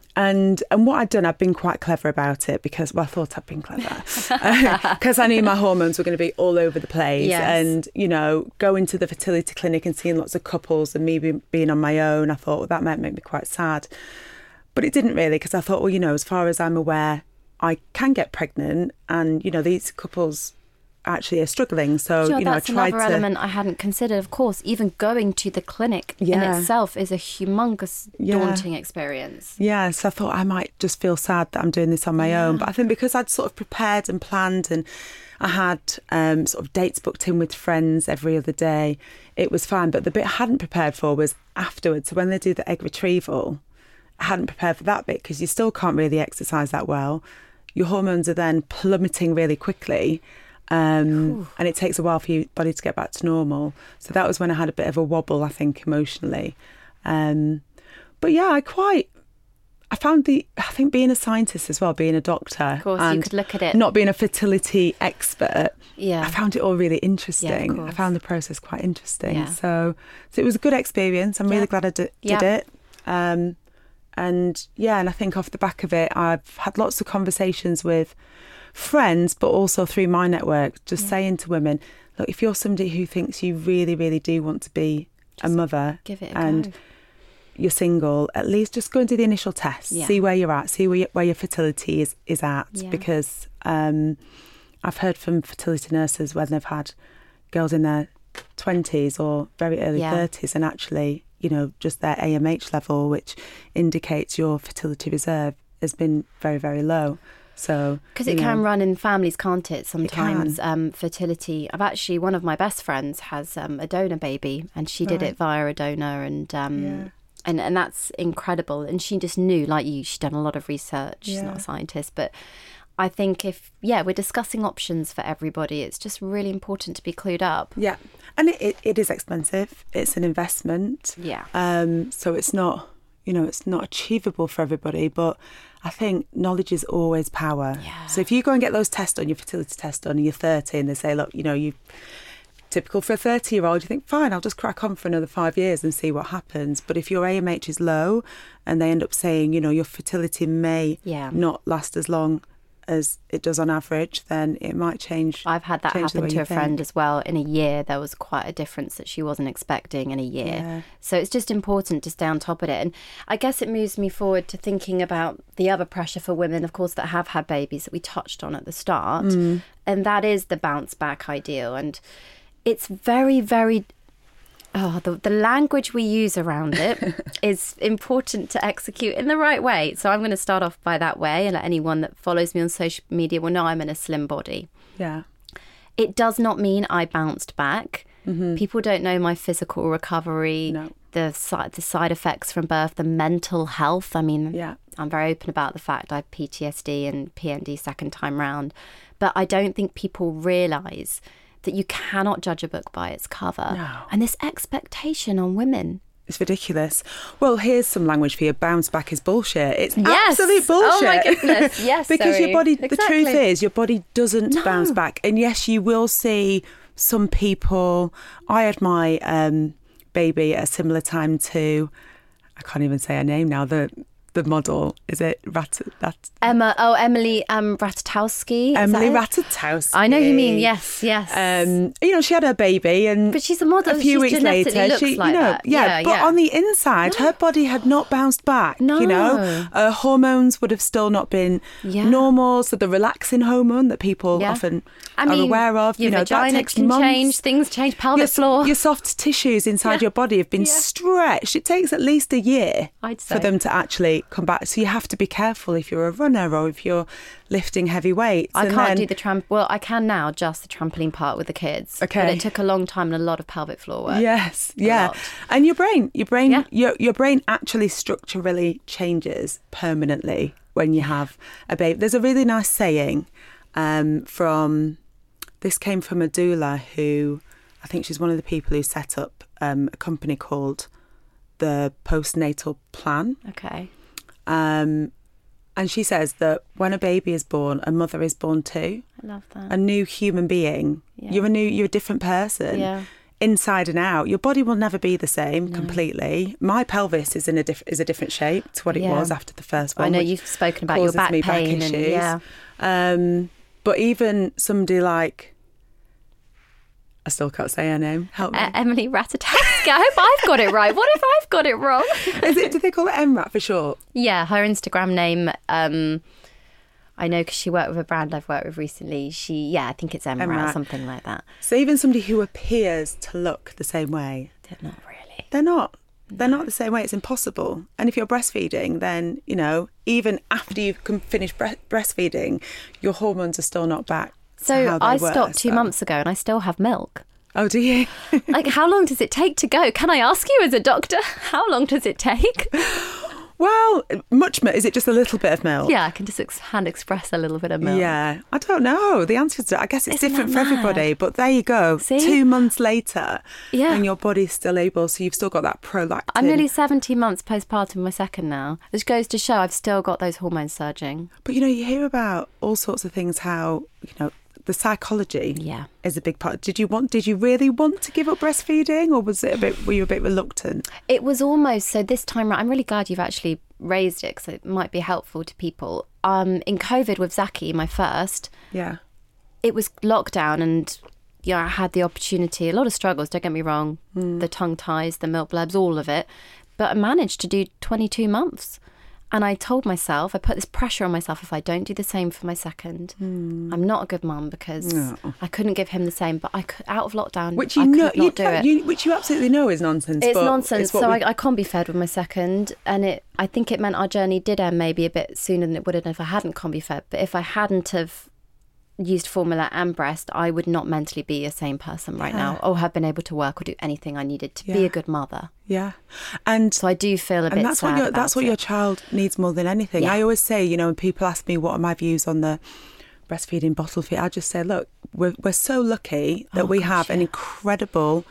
Speaker 4: and and what I'd done, I'd been quite clever about it because, well, I thought I'd been clever because I knew my hormones were going to be all over the place.
Speaker 3: Yes.
Speaker 4: And you know, going to the fertility clinic and seeing lots of couples and me be, being on my own, I thought well, that might make me quite sad. But it didn't really, because I thought, well, you know, as far as I'm aware, I can get pregnant, and you know, these couples actually are struggling. So
Speaker 3: sure,
Speaker 4: you know,
Speaker 3: that's
Speaker 4: I tried
Speaker 3: another
Speaker 4: to.
Speaker 3: element I hadn't considered. Of course, even going to the clinic
Speaker 4: yeah.
Speaker 3: in itself is a humongous,
Speaker 4: yeah.
Speaker 3: daunting experience.
Speaker 4: Yeah, so I thought I might just feel sad that I'm doing this on my
Speaker 3: yeah.
Speaker 4: own. But I think because I'd sort of prepared and planned, and I had um, sort of dates booked in with friends every other day, it was fine. But the bit I hadn't prepared for was afterwards. So when they do the egg retrieval, I hadn't prepared for that bit because you still can't really exercise that well. Your hormones are then plummeting really quickly. Um, and it takes a while for your body to get back to normal. So that was when I had a bit of a wobble, I think, emotionally. Um, but yeah, I quite, I found the, I think being a scientist as well, being a doctor.
Speaker 3: Of course,
Speaker 4: and
Speaker 3: you could look at it.
Speaker 4: Not being a fertility expert.
Speaker 3: Yeah.
Speaker 4: I found it all really interesting.
Speaker 3: Yeah,
Speaker 4: I found the process quite interesting.
Speaker 3: Yeah.
Speaker 4: So, so it was a good experience. I'm really
Speaker 3: yeah.
Speaker 4: glad I did, did
Speaker 3: yeah.
Speaker 4: it. Um, and yeah, and I think off the back of it, I've had lots of conversations with friends, but also through my network, just yeah. saying to women, look, if you're somebody who thinks you really, really do want to be just a mother
Speaker 3: give it a
Speaker 4: and
Speaker 3: go.
Speaker 4: You're single, at least just go and do the initial test,
Speaker 3: yeah.
Speaker 4: see where you're at, see where, you, where your fertility is, is at.
Speaker 3: Yeah.
Speaker 4: Because um, I've heard from fertility nurses when they've had girls in their twenties or very early
Speaker 3: yeah.
Speaker 4: thirties and actually, you know, just their A M H level, which indicates your fertility reserve, has been very, very low. So
Speaker 3: because it
Speaker 4: know,
Speaker 3: can run in families, can't it? Sometimes
Speaker 4: it
Speaker 3: um, fertility. I've actually one of my best friends has um, a donor baby, and she did
Speaker 4: right.
Speaker 3: it via a donor, and um,
Speaker 4: yeah.
Speaker 3: and and that's incredible. And she just knew, like you, she'd done a lot of research. She's
Speaker 4: yeah.
Speaker 3: not a scientist, but I think if yeah, we're discussing options for everybody. It's just really important to be clued up.
Speaker 4: Yeah, and it, it, it is expensive. It's an investment.
Speaker 3: Yeah.
Speaker 4: Um. So it's not, you know, it's not achievable for everybody, but I think knowledge is always power.
Speaker 3: Yeah.
Speaker 4: So if you go and get those tests done, your fertility test done, and you're thirty, and they say, look, you know, you typical for a thirty-year-old, you think, fine, I'll just crack on for another five years and see what happens. But if your A M H is low, and they end up saying, you know, your fertility may
Speaker 3: yeah.
Speaker 4: not last as long as it does on average, then it might change.
Speaker 3: I've had that happen to a friend
Speaker 4: think.
Speaker 3: as well. In a year, there was quite a difference that she wasn't expecting in a year.
Speaker 4: Yeah.
Speaker 3: So it's just important to stay on top of it. And I guess it moves me forward to thinking about the other pressure for women, of course, that have had babies that we touched on at the start.
Speaker 4: Mm.
Speaker 3: And that is the bounce back ideal. And it's very, very... Oh, the, the language we use around it is important to execute in the right way. So I'm going to start off by that way, and let anyone that follows me on social media will know I'm in a slim body.
Speaker 4: Yeah.
Speaker 3: It does not mean I bounced back.
Speaker 4: Mm-hmm.
Speaker 3: People don't know my physical recovery,
Speaker 4: no.
Speaker 3: the, side, the side effects from birth, the mental health. I mean,
Speaker 4: yeah.
Speaker 3: I'm very open about the fact I have P T S D and P N D second time round. But I don't think people realise that you cannot judge a book by its cover.
Speaker 4: No.
Speaker 3: And this expectation on women
Speaker 4: It's ridiculous. Well, here's some language for you. Bounce back is bullshit. It's
Speaker 3: Yes.
Speaker 4: absolute bullshit.
Speaker 3: Oh my goodness. Yes.
Speaker 4: Because
Speaker 3: Zoe.
Speaker 4: your body, the
Speaker 3: Exactly.
Speaker 4: truth is, your body doesn't
Speaker 3: No.
Speaker 4: bounce back. And yes, you will see some people. I had my um, baby at a similar time to, I can't even say her name now, the the model. Is it Rat? Rat
Speaker 3: Emma, oh, Emily um, Ratajkowski. Is
Speaker 4: Emily
Speaker 3: that it?
Speaker 4: Ratajkowski.
Speaker 3: I know who you mean. Yes, yes.
Speaker 4: Um, you know, she had her baby, and
Speaker 3: But she's a model.
Speaker 4: A few
Speaker 3: She
Speaker 4: weeks
Speaker 3: genetically
Speaker 4: later,
Speaker 3: looks
Speaker 4: she,
Speaker 3: like
Speaker 4: you know,
Speaker 3: that.
Speaker 4: yeah,
Speaker 3: Yeah,
Speaker 4: but
Speaker 3: yeah.
Speaker 4: on the inside, her body had not bounced back.
Speaker 3: No.
Speaker 4: You know, uh, hormones would have still not been
Speaker 3: Yeah.
Speaker 4: normal. So the relaxing hormone that people
Speaker 3: Yeah.
Speaker 4: often
Speaker 3: I
Speaker 4: are
Speaker 3: mean,
Speaker 4: aware of,
Speaker 3: your
Speaker 4: you know, that
Speaker 3: vagina
Speaker 4: takes
Speaker 3: can
Speaker 4: months.
Speaker 3: change, things change, pelvic
Speaker 4: Your,
Speaker 3: floor.
Speaker 4: your soft tissues inside
Speaker 3: Yeah.
Speaker 4: your body have been
Speaker 3: Yeah.
Speaker 4: stretched. It takes at least a year
Speaker 3: I'd
Speaker 4: for
Speaker 3: say.
Speaker 4: them to actually come back. So you have to be careful if you're a runner or if you're lifting heavy weights.
Speaker 3: I
Speaker 4: And
Speaker 3: can't
Speaker 4: then-
Speaker 3: do the tramp. Well, I can now, just the trampoline part with the kids. But
Speaker 4: Okay.
Speaker 3: it took a long time and a lot of pelvic floor work.
Speaker 4: Yes, yeah.
Speaker 3: lot.
Speaker 4: And your brain, your brain,
Speaker 3: Yeah.
Speaker 4: your your brain actually structurally changes permanently when you have a baby. There's a really nice saying um, from, this came from a doula who, I think she's one of the people who set up um, a company called the Postnatal Plan.
Speaker 3: Okay.
Speaker 4: Um, and she says that when a baby is born, a mother is born too.
Speaker 3: I love that.
Speaker 4: A new human being.
Speaker 3: Yeah.
Speaker 4: You're a new, you're a different person.
Speaker 3: Yeah.
Speaker 4: Inside and out. Your body will never be the same completely. My pelvis is in a diff- is a different shape to what it
Speaker 3: Yeah.
Speaker 4: was after the first one.
Speaker 3: I know
Speaker 4: which
Speaker 3: you've spoken about your
Speaker 4: causes
Speaker 3: back
Speaker 4: me
Speaker 3: pain and
Speaker 4: issues.
Speaker 3: yeah.
Speaker 4: Um, but even somebody like, I still can't say her name. Help me.
Speaker 3: Uh, Emily Ratajkowski. I hope I've got it right. What if I've got it wrong?
Speaker 4: is it? Do they call it M RAT for short?
Speaker 3: Yeah, her Instagram name. Um, I know because she worked with a brand I've worked with recently. She, yeah, I think it's Emma or
Speaker 4: Emma.
Speaker 3: something like that.
Speaker 4: So even somebody who appears to look the same way,
Speaker 3: They're not really.
Speaker 4: they're not. They're not the same way. It's impossible. And if you're breastfeeding, then, you know, even after you've com- finished bre- breastfeeding, your hormones are still not back. to
Speaker 3: So
Speaker 4: how they
Speaker 3: I
Speaker 4: were,
Speaker 3: stopped two
Speaker 4: so-
Speaker 3: months ago and I still have milk.
Speaker 4: Oh, do you?
Speaker 3: Like, how long does it take to go? Can I ask you as a doctor? How long does it take?
Speaker 4: Well, much milk. Is it just a little bit of milk?
Speaker 3: Yeah, I can just ex- hand express a little bit of milk.
Speaker 4: Yeah, I don't know. The answer is, I guess it's
Speaker 3: Isn't
Speaker 4: different
Speaker 3: that
Speaker 4: for
Speaker 3: mad?
Speaker 4: everybody. But there you go.
Speaker 3: See?
Speaker 4: Two months later,
Speaker 3: Yeah.
Speaker 4: and your body's still able. So you've still got that prolactin.
Speaker 3: I'm nearly seventeen months postpartum, my second now, which goes to show I've still got those hormones surging.
Speaker 4: But you know, you hear about all sorts of things. How, you know, the psychology
Speaker 3: Yeah.
Speaker 4: is a big part. Did you want? Did you really want to give up breastfeeding, or was it a bit? Were you a bit reluctant?
Speaker 3: It was almost, so this time round, I'm really glad you've actually raised it because it might be helpful to people. Um, in COVID with Zaki, my first,
Speaker 4: Yeah.
Speaker 3: it was lockdown and yeah, I had the opportunity, a lot of struggles, don't get me wrong, the tongue ties, the milk blebs, all of it. But I managed to do twenty-two months. And I told myself, I put this pressure on myself, if I don't do the same for my second, I'm not a good mum because
Speaker 4: No.
Speaker 3: I couldn't give him the same. But I could, out of lockdown,
Speaker 4: Which you
Speaker 3: I could
Speaker 4: know,
Speaker 3: not
Speaker 4: you,
Speaker 3: do
Speaker 4: know-
Speaker 3: it.
Speaker 4: you, which you absolutely know is nonsense.
Speaker 3: It's
Speaker 4: but
Speaker 3: nonsense.
Speaker 4: it's what
Speaker 3: So
Speaker 4: we-
Speaker 3: I, I can't be fed with my second, and it. I think it meant our journey did end maybe a bit sooner than it would have if I hadn't combi fed. But if I hadn't have used formula and breast, I would not mentally be a same person right
Speaker 4: Yeah.
Speaker 3: now, or have been able to work or do anything I needed to be
Speaker 4: Yeah.
Speaker 3: a good mother.
Speaker 4: yeah, and
Speaker 3: So I do feel a bit
Speaker 4: and that's
Speaker 3: sad
Speaker 4: what your
Speaker 3: about
Speaker 4: that's what
Speaker 3: it.
Speaker 4: your child needs more than anything.
Speaker 3: Yeah.
Speaker 4: I always say, you know, when people ask me what are my views on the breastfeeding bottle feed, I just say, look, we're we're so lucky that
Speaker 3: Oh,
Speaker 4: we
Speaker 3: gosh,
Speaker 4: have an
Speaker 3: yeah.
Speaker 4: incredible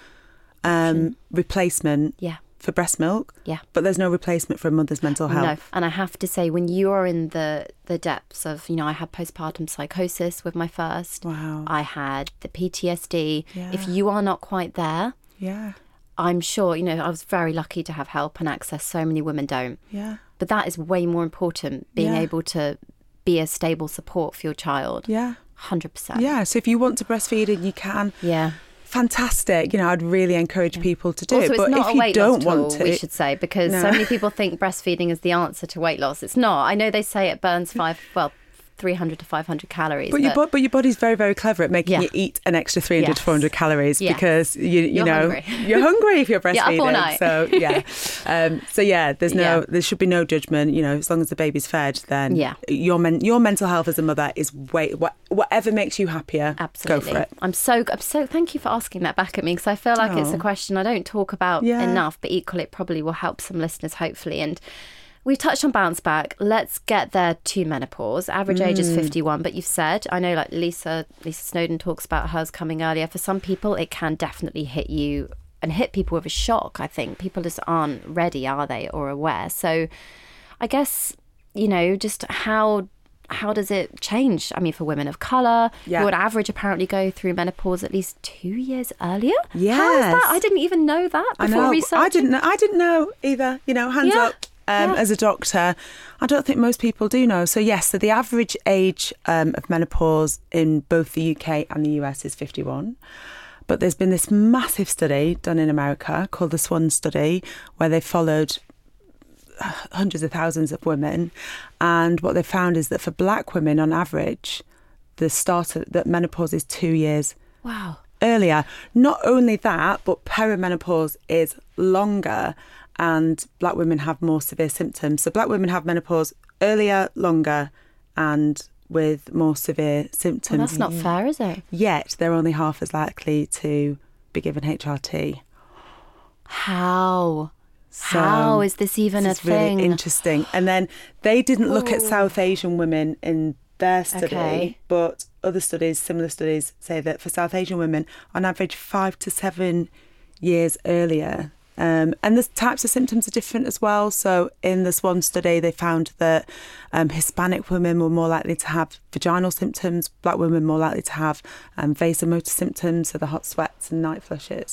Speaker 4: um, replacement
Speaker 3: Yeah.
Speaker 4: for breast milk.
Speaker 3: Yeah.
Speaker 4: But there's no replacement for a mother's mental health.
Speaker 3: No, and I have to say, when you are in the the depths of, you know, I had postpartum psychosis with my first.
Speaker 4: Wow.
Speaker 3: I had the P T S D.
Speaker 4: Yeah.
Speaker 3: If you are not quite there,
Speaker 4: Yeah.
Speaker 3: I'm sure, you know, I was very lucky to have help and access. So many women don't.
Speaker 4: Yeah.
Speaker 3: But that is way more important, being
Speaker 4: Yeah.
Speaker 3: able to be a stable support for your child.
Speaker 4: Yeah.
Speaker 3: one hundred percent.
Speaker 4: Yeah. So if you want to breastfeed and you can,
Speaker 3: Yeah.
Speaker 4: fantastic. You know, I'd really encourage people to do
Speaker 3: Also,
Speaker 4: it. But
Speaker 3: it's not
Speaker 4: if
Speaker 3: a
Speaker 4: you
Speaker 3: weight
Speaker 4: don't
Speaker 3: loss
Speaker 4: want
Speaker 3: tool,
Speaker 4: to,
Speaker 3: we should say, because
Speaker 4: No.
Speaker 3: so many people think breastfeeding is the answer to weight loss. It's not. I know they say it burns five, well, three hundred to five hundred calories.
Speaker 4: But your, bo- but your body's very, very clever at making
Speaker 3: Yeah.
Speaker 4: you eat an extra three hundred to
Speaker 3: Yes.
Speaker 4: four hundred calories
Speaker 3: Yes.
Speaker 4: because you you
Speaker 3: You're
Speaker 4: know
Speaker 3: hungry.
Speaker 4: you're hungry if you're
Speaker 3: Yeah,
Speaker 4: breastfeeding.
Speaker 3: up all night.
Speaker 4: So yeah, um, so yeah, there's no
Speaker 3: Yeah.
Speaker 4: there should be no judgment. You know, as long as the baby's fed, then
Speaker 3: Yeah.
Speaker 4: your men- your mental health as a mother is way what, whatever makes you happier.
Speaker 3: Absolutely.
Speaker 4: Go for it.
Speaker 3: I'm so I'm so thank you for asking that back at me, because I feel like it's a
Speaker 4: Oh.
Speaker 3: question I don't talk about
Speaker 4: Yeah.
Speaker 3: enough, but equally it probably will help some listeners, hopefully. And we've touched on bounce back. Let's get there to menopause. Average age
Speaker 4: Mm.
Speaker 3: is fifty-one, but you've said, I know like Lisa Lisa Snowdon talks about hers coming earlier. For some people, it can definitely hit you and hit people with a shock, I think. People just aren't ready, are they, or aware. So I guess, you know, just how how does it change? I mean, for women of colour,
Speaker 4: Yeah.
Speaker 3: who on average apparently go through menopause at least two years earlier.
Speaker 4: Yes.
Speaker 3: How is that? I didn't even know that
Speaker 4: I
Speaker 3: before
Speaker 4: know.
Speaker 3: researching.
Speaker 4: I didn't know. I didn't know either. You know, hands
Speaker 3: Yeah.
Speaker 4: up. Um,
Speaker 3: Yeah.
Speaker 4: As a doctor, I don't think most people do know. So yes, so the average age um, of menopause in both the U K and the U S is fifty-one. But there's been this massive study done in America called the SWAN study, where they followed hundreds of thousands of women, and what they found is that for black women, on average, the start of that menopause is two years
Speaker 3: Wow.
Speaker 4: earlier. Not only that, but perimenopause is longer, and black women have more severe symptoms. So black women have menopause earlier, longer, and with more severe symptoms.
Speaker 3: Well, that's not fair, is it?
Speaker 4: Yet they're only half as likely to be given H R T.
Speaker 3: How?
Speaker 4: So
Speaker 3: How is this even
Speaker 4: this
Speaker 3: a
Speaker 4: is really
Speaker 3: thing?
Speaker 4: interesting. And then they didn't look at
Speaker 3: Ooh.
Speaker 4: South Asian women in their study,
Speaker 3: Okay.
Speaker 4: but other studies, similar studies, say that for South Asian women, on average, five to seven years earlier. Um, and the types of symptoms are different as well. So in the SWAN study, they found that um, Hispanic women were more likely to have vaginal symptoms, black women more likely to have um, vasomotor symptoms, so the hot sweats and night flushes.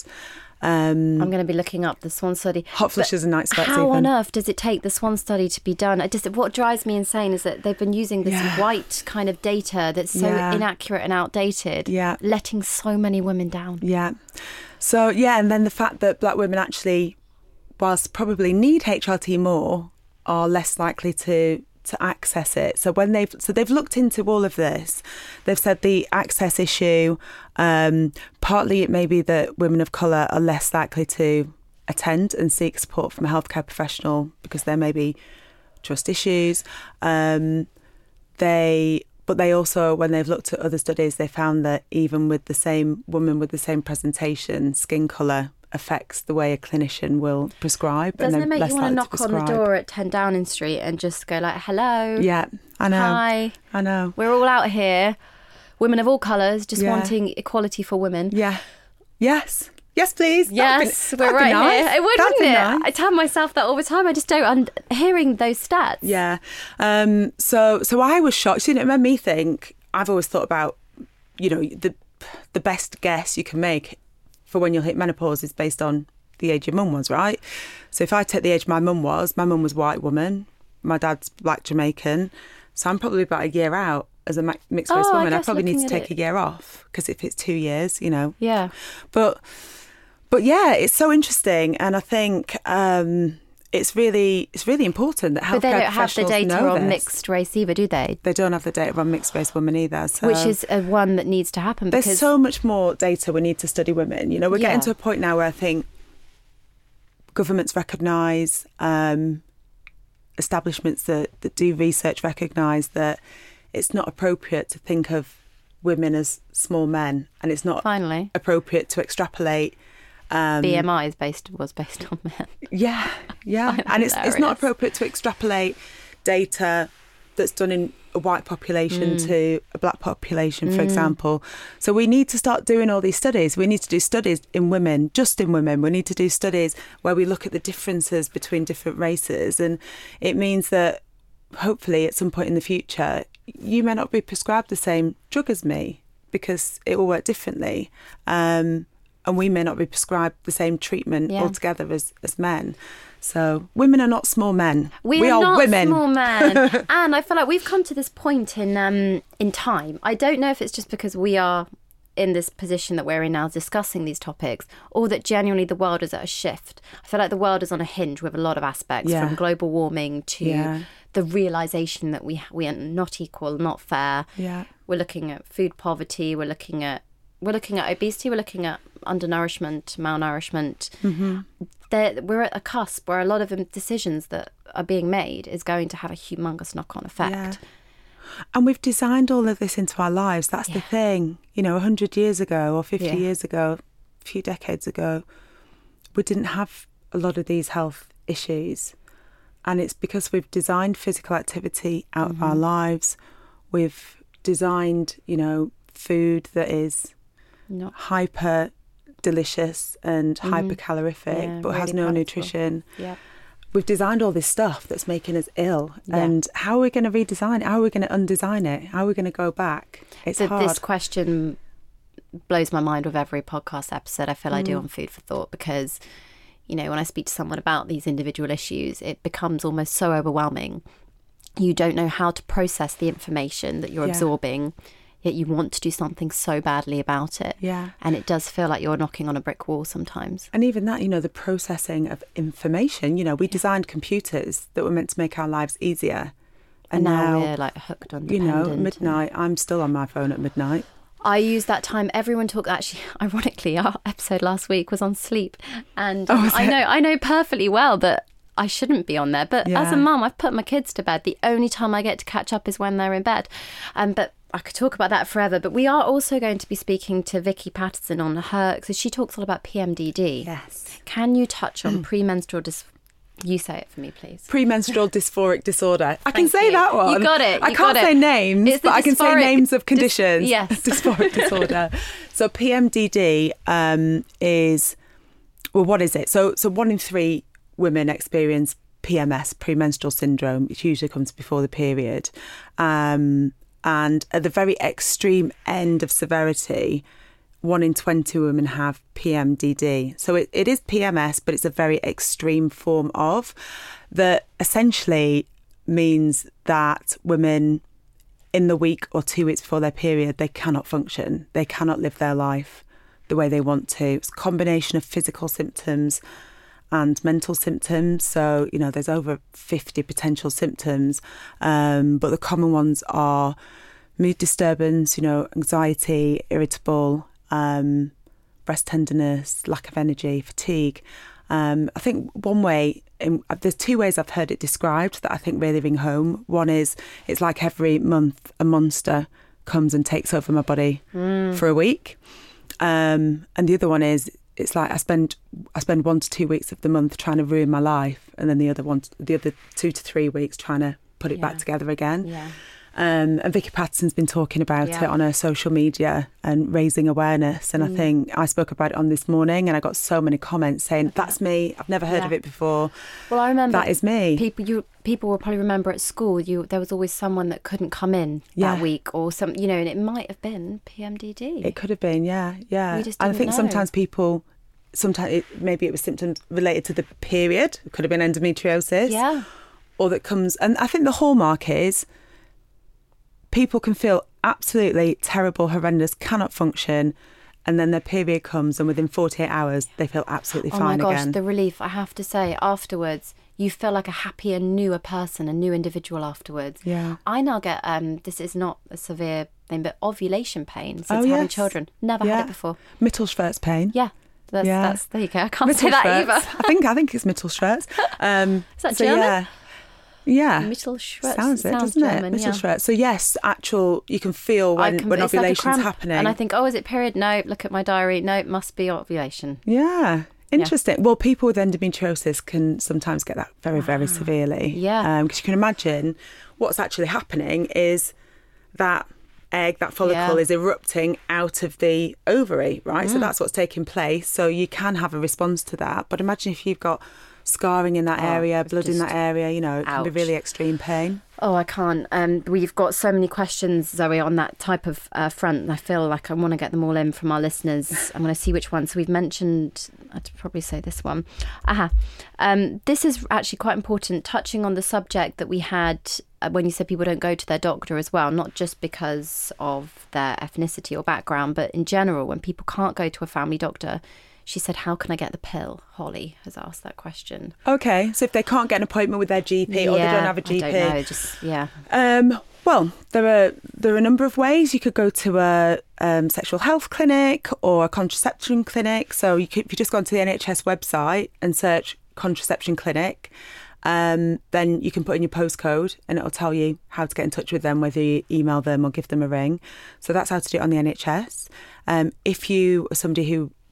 Speaker 4: Um,
Speaker 3: I'm going to be looking up the SWAN study.
Speaker 4: hot flushes and night sweats
Speaker 3: How
Speaker 4: even.
Speaker 3: on earth does it take the SWAN study to be done? I just, what drives me insane is that they've been using this
Speaker 4: Yeah.
Speaker 3: white kind of data that's so
Speaker 4: Yeah.
Speaker 3: inaccurate and outdated,
Speaker 4: Yeah.
Speaker 3: letting so many women down.
Speaker 4: Yeah. So, yeah, and then the fact that black women actually, whilst probably need H R T more, are less likely to to access it. So when they've so they've looked into all of this, they've said the access issue, um, partly it may be that women of colour are less likely to attend and seek support from a healthcare professional because there may be trust issues. Um, they But they also, when they've looked at other studies, they found that even with the same woman with the same presentation, skin colour affects the way a clinician will prescribe.
Speaker 3: Doesn't
Speaker 4: and
Speaker 3: it
Speaker 4: they're
Speaker 3: make
Speaker 4: less
Speaker 3: you want to
Speaker 4: likely
Speaker 3: knock on the
Speaker 4: prescribe.
Speaker 3: door at ten Downing Street and just go like, hello,
Speaker 4: Yeah, I know.
Speaker 3: hi,
Speaker 4: I know.
Speaker 3: we're all out here, women of all colours, just
Speaker 4: Yeah.
Speaker 3: wanting equality for women.
Speaker 4: Yeah. Yes. Yes, please. That'd
Speaker 3: Yes,
Speaker 4: be-
Speaker 3: we're
Speaker 4: that'd be
Speaker 3: right
Speaker 4: nice.
Speaker 3: here. It would,
Speaker 4: That'd
Speaker 3: wouldn't
Speaker 4: be
Speaker 3: it?
Speaker 4: nice.
Speaker 3: I tell myself that all the time. I just don't. Un- hearing those stats.
Speaker 4: Yeah. Um, so so I was shocked. So, you know, it made me think. I've always thought about, you know, the the best guess you can make for when you'll hit menopause is based on the age your mum was, right? So if I take the age my mum was, my mum was a white woman, my dad's black Jamaican, so I'm probably about a year out as a mi- mixed race
Speaker 3: Oh, I
Speaker 4: woman. I,
Speaker 3: guess
Speaker 4: probably need to
Speaker 3: looking at
Speaker 4: take
Speaker 3: it-
Speaker 4: a year off because if it's two years, you know.
Speaker 3: Yeah.
Speaker 4: But but yeah, it's so interesting, and I think um, it's really it's really important that healthcare
Speaker 3: But they don't have the
Speaker 4: professionals
Speaker 3: data
Speaker 4: know
Speaker 3: on
Speaker 4: this.
Speaker 3: mixed race either, do they?
Speaker 4: They don't have the data on mixed race women either. So
Speaker 3: Which is a one that needs to happen
Speaker 4: there's
Speaker 3: because
Speaker 4: so much more data we need to study women. You know, we're getting
Speaker 3: Yeah.
Speaker 4: to a point now where I think governments recognise, um, establishments that, that do research recognise that it's not appropriate to think of women as small men, and it's not
Speaker 3: finally
Speaker 4: appropriate to extrapolate. Um,
Speaker 3: B M I is based was based on men.
Speaker 4: Yeah, yeah,
Speaker 3: find
Speaker 4: and
Speaker 3: that
Speaker 4: it's it's not
Speaker 3: hilarious.
Speaker 4: appropriate to extrapolate data that's done in a white population
Speaker 3: Mm.
Speaker 4: to a black population, for example. So we need to start doing all these studies. We need to do studies in women, just in women. We need to do studies where we look at the differences between different races, and it means that hopefully at some point in the future you may not be prescribed the same drug as me because it will work differently. Um, and we may not be prescribed the same treatment
Speaker 3: Yeah.
Speaker 4: altogether as, as men. So women are not small men.
Speaker 3: We,
Speaker 4: we
Speaker 3: are,
Speaker 4: are
Speaker 3: not
Speaker 4: women.
Speaker 3: small men, and I feel like we've come to this point in um in time. I don't know if it's just because we are in this position that we're in now discussing these topics, or that genuinely the world is at a shift. I feel like the world is on a hinge with a lot of aspects,
Speaker 4: Yeah.
Speaker 3: from global warming to
Speaker 4: Yeah.
Speaker 3: the realisation that we we are not equal, not fair.
Speaker 4: Yeah.
Speaker 3: We're looking at food poverty. We're looking at we're looking at obesity. We're looking at undernourishment, malnourishment.
Speaker 4: Mm-hmm.
Speaker 3: There, we're at a cusp where a lot of um, decisions that are being made is going to have a humongous knock-on effect.
Speaker 4: Yeah. And we've designed all of this into our lives. That's the
Speaker 3: Yeah.
Speaker 4: thing. You know, one hundred years ago or fifty
Speaker 3: Yeah.
Speaker 4: years ago, a few decades ago, we didn't have a lot of these health issues. And it's because we've designed physical activity out of our lives. We've designed, you know, food that is
Speaker 3: Not
Speaker 4: hyper delicious and mm. hypercalorific,
Speaker 3: yeah,
Speaker 4: but
Speaker 3: really
Speaker 4: has no
Speaker 3: palatable.
Speaker 4: nutrition.
Speaker 3: Yeah.
Speaker 4: We've designed all this stuff that's making us ill.
Speaker 3: Yeah.
Speaker 4: And how are we going to redesign it? How are we going to undesign it? How are we going to go back? It's
Speaker 3: so
Speaker 4: hard.
Speaker 3: This question blows my mind with every podcast episode I feel mm. I do on Food for Thought, because, you know, when I speak to someone about these individual issues, it becomes almost so overwhelming. You don't know how to process the information that you're
Speaker 4: yeah.
Speaker 3: absorbing, yet you want to do something so badly about it.
Speaker 4: Yeah.
Speaker 3: And it does feel like you're knocking on a brick wall sometimes.
Speaker 4: And even that, you know, the processing of information, you know, we designed computers that were meant to make our lives easier.
Speaker 3: And, and now, now we're like hooked on
Speaker 4: you know, midnight, and... I'm still on my phone at midnight.
Speaker 3: I use that time. Everyone talk. Actually, ironically, our episode last week was on sleep, and
Speaker 4: oh,
Speaker 3: I know, I know perfectly well that I shouldn't be on there. But
Speaker 4: yeah.
Speaker 3: as a mum, I've put my kids to bed. The only time I get to catch up is when they're in bed. Um, but I could talk about that forever. But we are also going to be speaking to Vicky Patterson on her, because she talks all about P M D D.
Speaker 4: Yes.
Speaker 3: Can you touch on premenstrual dys? You say it for me, please.
Speaker 4: Premenstrual dysphoric disorder. I can
Speaker 3: Thank
Speaker 4: say
Speaker 3: you.
Speaker 4: that one.
Speaker 3: You got it. You
Speaker 4: I can't
Speaker 3: got
Speaker 4: say
Speaker 3: it.
Speaker 4: names, but I can say names of conditions.
Speaker 3: Dys- yes.
Speaker 4: Dysphoric disorder. So P M D D um, is, well, what is it? So, so one in three women experience P M S, premenstrual syndrome. It usually comes before the period. Um, and at the very extreme end of severity, one in twenty women have P M D D. So it, it is P M S, but it's a very extreme form of that essentially means that women in the week or two weeks before their period, they cannot function. They cannot live their life the way they want to. It's a combination of physical symptoms and mental symptoms. So, you know, there's over fifty potential symptoms, um, but the common ones are mood disturbance, you know, anxiety, irritable, um, breast tenderness, lack of energy, fatigue. Um, I think one way, in, there's two ways I've heard it described that I think really ring home. One is it's like every month a monster comes and takes over my body mm. for a week. Um, and the other one is it's like I spend I spend one to two weeks of the month trying to ruin my life, and then the other one, the other two to three weeks trying to put it
Speaker 3: yeah.
Speaker 4: back together again.
Speaker 3: Yeah.
Speaker 4: Um, and Vicky Patterson's been talking about
Speaker 3: yeah.
Speaker 4: it on her social media and raising awareness. And mm. I think I spoke about it on This Morning, and I got so many comments saying, that's me. I've never heard
Speaker 3: yeah.
Speaker 4: of it before.
Speaker 3: Well, I remember
Speaker 4: that is me.
Speaker 3: People, you people will probably remember at school, you there was always someone that couldn't come in
Speaker 4: yeah.
Speaker 3: that week, or some, you know, and it might have been P M D D.
Speaker 4: It could have been, yeah, yeah.
Speaker 3: We just
Speaker 4: and I
Speaker 3: didn't
Speaker 4: think
Speaker 3: know.
Speaker 4: sometimes people, sometimes it, maybe it was symptoms related to the period. It could have been endometriosis.
Speaker 3: Yeah.
Speaker 4: Or that comes, and I think the hallmark is, people can feel absolutely terrible, horrendous, cannot function, and then their period comes and within forty-eight hours they feel absolutely
Speaker 3: oh
Speaker 4: fine
Speaker 3: my gosh,
Speaker 4: again.
Speaker 3: The relief, I have to say, afterwards, you feel like a happier, newer person, a new individual afterwards.
Speaker 4: Yeah.
Speaker 3: I now get, um, this is not a severe thing, but ovulation pain since
Speaker 4: oh,
Speaker 3: having
Speaker 4: yes.
Speaker 3: children. Never
Speaker 4: yeah.
Speaker 3: had it before.
Speaker 4: Mittelschmerz pain.
Speaker 3: Yeah. That's,
Speaker 4: yeah.
Speaker 3: that's, there you go. I can't say that either.
Speaker 4: I think I think it's Mittelschmerz. Um,
Speaker 3: is that
Speaker 4: so
Speaker 3: German?
Speaker 4: Yeah. Yeah,
Speaker 3: Mittelschmerz
Speaker 4: sounds it,
Speaker 3: sounds
Speaker 4: doesn't
Speaker 3: German,
Speaker 4: it?
Speaker 3: yeah.
Speaker 4: Mittelschmerz. So yes, actual you can feel when,
Speaker 3: can,
Speaker 4: when
Speaker 3: it's like a
Speaker 4: ovulation's
Speaker 3: cramp,
Speaker 4: happening.
Speaker 3: and I think, oh, is it period? No, look at my diary. No, it must be ovulation.
Speaker 4: Yeah, interesting. Yeah. Well, people with endometriosis can sometimes get that very, very
Speaker 3: wow.
Speaker 4: severely.
Speaker 3: Yeah,
Speaker 4: because um, you can imagine what's actually happening is that egg, that follicle
Speaker 3: yeah.
Speaker 4: is erupting out of the ovary, right?
Speaker 3: Mm.
Speaker 4: So that's what's taking place. So you can have a response to that. But imagine if you've got scarring in that
Speaker 3: oh,
Speaker 4: area, blood in that area, you know, it
Speaker 3: ouch.
Speaker 4: can be really extreme pain.
Speaker 3: Oh, I can't. Um, we've got so many questions, Zoe, on that type of uh, front. And I feel like I want to get them all in from our listeners. I'm going to see which one. So we've mentioned, I'd probably say this one. Aha. Um, this is actually quite important, touching on the subject that we had uh, when you said people don't go to their doctor as well, not just because of their ethnicity or background, but in general, when people can't go to a family doctor. She said, how can I get the pill? Holly has asked that question.
Speaker 4: Okay, so if they can't get an appointment with their G P
Speaker 3: yeah,
Speaker 4: or they don't have a G P.
Speaker 3: I don't know, just, yeah.
Speaker 4: Um, well, there are there are a number of ways. You could go to a um, sexual health clinic or a contraception clinic. So you could, if you just go onto the N H S website and search contraception clinic, um, then you can put in your postcode and it'll tell you how to get in touch with them, whether you email them or give them a ring. So that's how to do it on the N H S. Um, if you are somebody who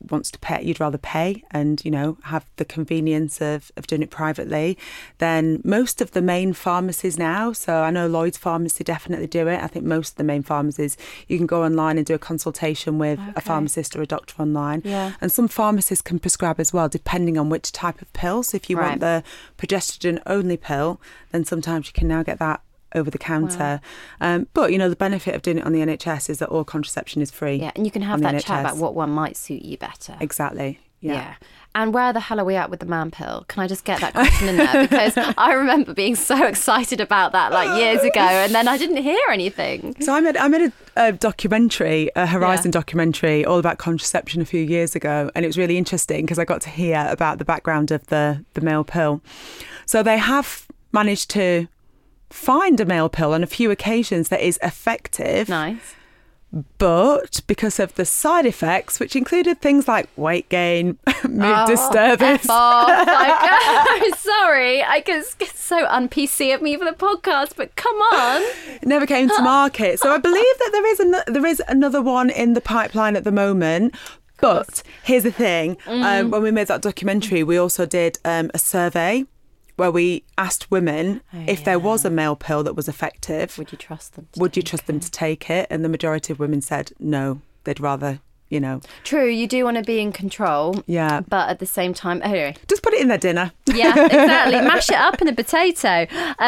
Speaker 4: wants to pay, you'd rather pay and, you know, have the convenience of, of doing it privately, then most of the main pharmacies now, so I know Lloyd's Pharmacy definitely do it. I think most of the main pharmacies, you can go online and do a consultation with
Speaker 3: Okay.
Speaker 4: a pharmacist or a doctor online.
Speaker 3: Yeah.
Speaker 4: And some pharmacists can prescribe as well, depending on which type of pill. So if you
Speaker 3: Right.
Speaker 4: want the progesterone only pill, then sometimes you can now get that over the counter. Wow. Um, but, you know, the benefit of doing it on the N H S is that all contraception is free.
Speaker 3: Yeah, and you can have
Speaker 4: on the
Speaker 3: that
Speaker 4: N H S.
Speaker 3: chat about what one might suit you better.
Speaker 4: Exactly. Yeah.
Speaker 3: Yeah. And where the hell are we at with the man pill? Can I just get that question in there? Because I remember being so excited about that like years ago, and then I didn't hear anything.
Speaker 4: So I made I made a, a documentary, a Horizon
Speaker 3: Yeah.
Speaker 4: documentary, all about contraception a few years ago, and it was really interesting because I got to hear about the background of the the male pill. So they have managed to find a male pill on a few occasions that is effective.
Speaker 3: Nice.
Speaker 4: But because of the side effects, which included things like weight gain, mood
Speaker 3: Oh,
Speaker 4: disturbance.
Speaker 3: F off. Like, I'm sorry. I guess it's so un-P C of me for the podcast, but come on.
Speaker 4: It never came to market. So I believe that there is an, there is another one in the pipeline at the moment. But here's the thing.
Speaker 3: Mm.
Speaker 4: Um, when we made that documentary, we also did um, a survey where we asked women
Speaker 3: Oh,
Speaker 4: if there
Speaker 3: yeah.
Speaker 4: was a male pill that was effective,
Speaker 3: Would you trust them? to
Speaker 4: would you
Speaker 3: take
Speaker 4: trust
Speaker 3: it?
Speaker 4: them to take it? And the majority of women said no. They'd rather, you know.
Speaker 3: True, you do want to be in control.
Speaker 4: Yeah.
Speaker 3: But at the same time, anyway.
Speaker 4: Just put it in their dinner.
Speaker 3: Yeah, exactly. Mash it up in a potato.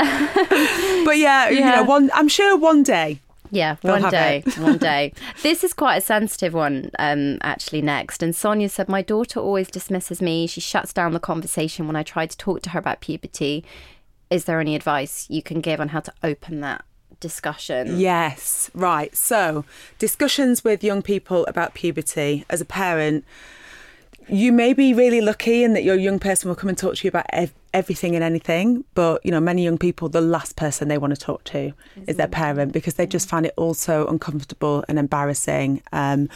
Speaker 4: But yeah, you
Speaker 3: Yeah.
Speaker 4: know, one. I'm sure one day.
Speaker 3: Yeah,
Speaker 4: They'll
Speaker 3: one
Speaker 4: have
Speaker 3: day,
Speaker 4: it.
Speaker 3: one day. This is quite a sensitive one, um, actually, next. And Sonia said, my daughter always dismisses me. She shuts down the conversation when I try to talk to her about puberty. Is there any advice you can give on how to open that discussion?
Speaker 4: Yes, right. So, discussions with young people about puberty. As a parent, you may be really lucky in that your young person will come and talk to you about ev- everything and anything. But, you know, many young people, the last person they want to talk to is their parent because they just find it all so uncomfortable and embarrassing. Um,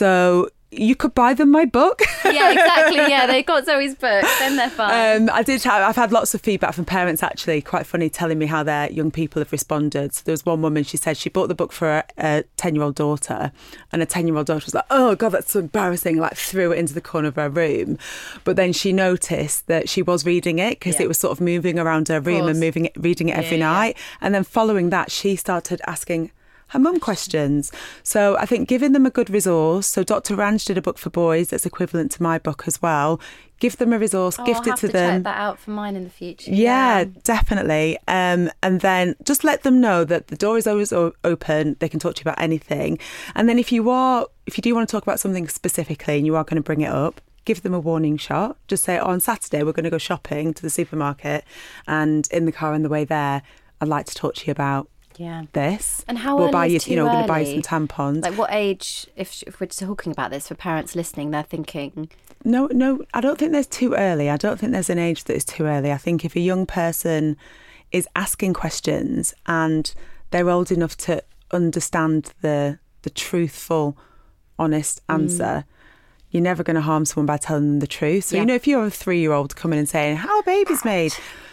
Speaker 4: so you could buy them my book.
Speaker 3: Yeah, exactly. Yeah, they got Zoe's book. Then they're fine.
Speaker 4: Um, I did. Have, I've had lots of feedback from parents, actually, quite funny, telling me how their young people have responded. So there was one woman, she said she bought the book for a ten-year-old daughter, and a ten-year-old daughter was like, "Oh God, that's so embarrassing!" Like threw it into the corner of her room. But then she noticed that she was reading it because
Speaker 3: Yeah.
Speaker 4: it was sort of moving around her room
Speaker 3: course.
Speaker 4: and moving it, reading it every
Speaker 3: Yeah, yeah.
Speaker 4: night. And then following that, she started asking her mum questions. So I think giving them a good resource. So Doctor Ranj did a book for boys that's equivalent to my book as well. Give them a resource,
Speaker 3: Oh,
Speaker 4: gift
Speaker 3: I'll
Speaker 4: it
Speaker 3: have
Speaker 4: to
Speaker 3: to
Speaker 4: them.
Speaker 3: check that out for mine in the future.
Speaker 4: Yeah, definitely. Um, and then just let them know that the door is always o- open. They can talk to you about anything. And then if you are, if you do want to talk about something specifically and you are going to bring it up, give them a warning shot. Just say, oh, on Saturday, we're going to go shopping to the supermarket. And in the car on the way there, I'd like to talk to you about
Speaker 3: Yeah.
Speaker 4: this.
Speaker 3: And how
Speaker 4: we'll
Speaker 3: early
Speaker 4: buy you,
Speaker 3: is
Speaker 4: you know, we're
Speaker 3: too
Speaker 4: going to buy you
Speaker 3: early?
Speaker 4: some tampons.
Speaker 3: Like what age, if, if we're talking about this for parents listening, they're thinking,
Speaker 4: No, no, I don't think there's too early. I don't think there's an age that is too early. I think if a young person is asking questions and they're old enough to understand the the truthful, honest answer, you're never going to harm someone by telling them the truth. So,
Speaker 3: Yeah.
Speaker 4: you know, if you're a three-year-old coming and saying, how are babies made?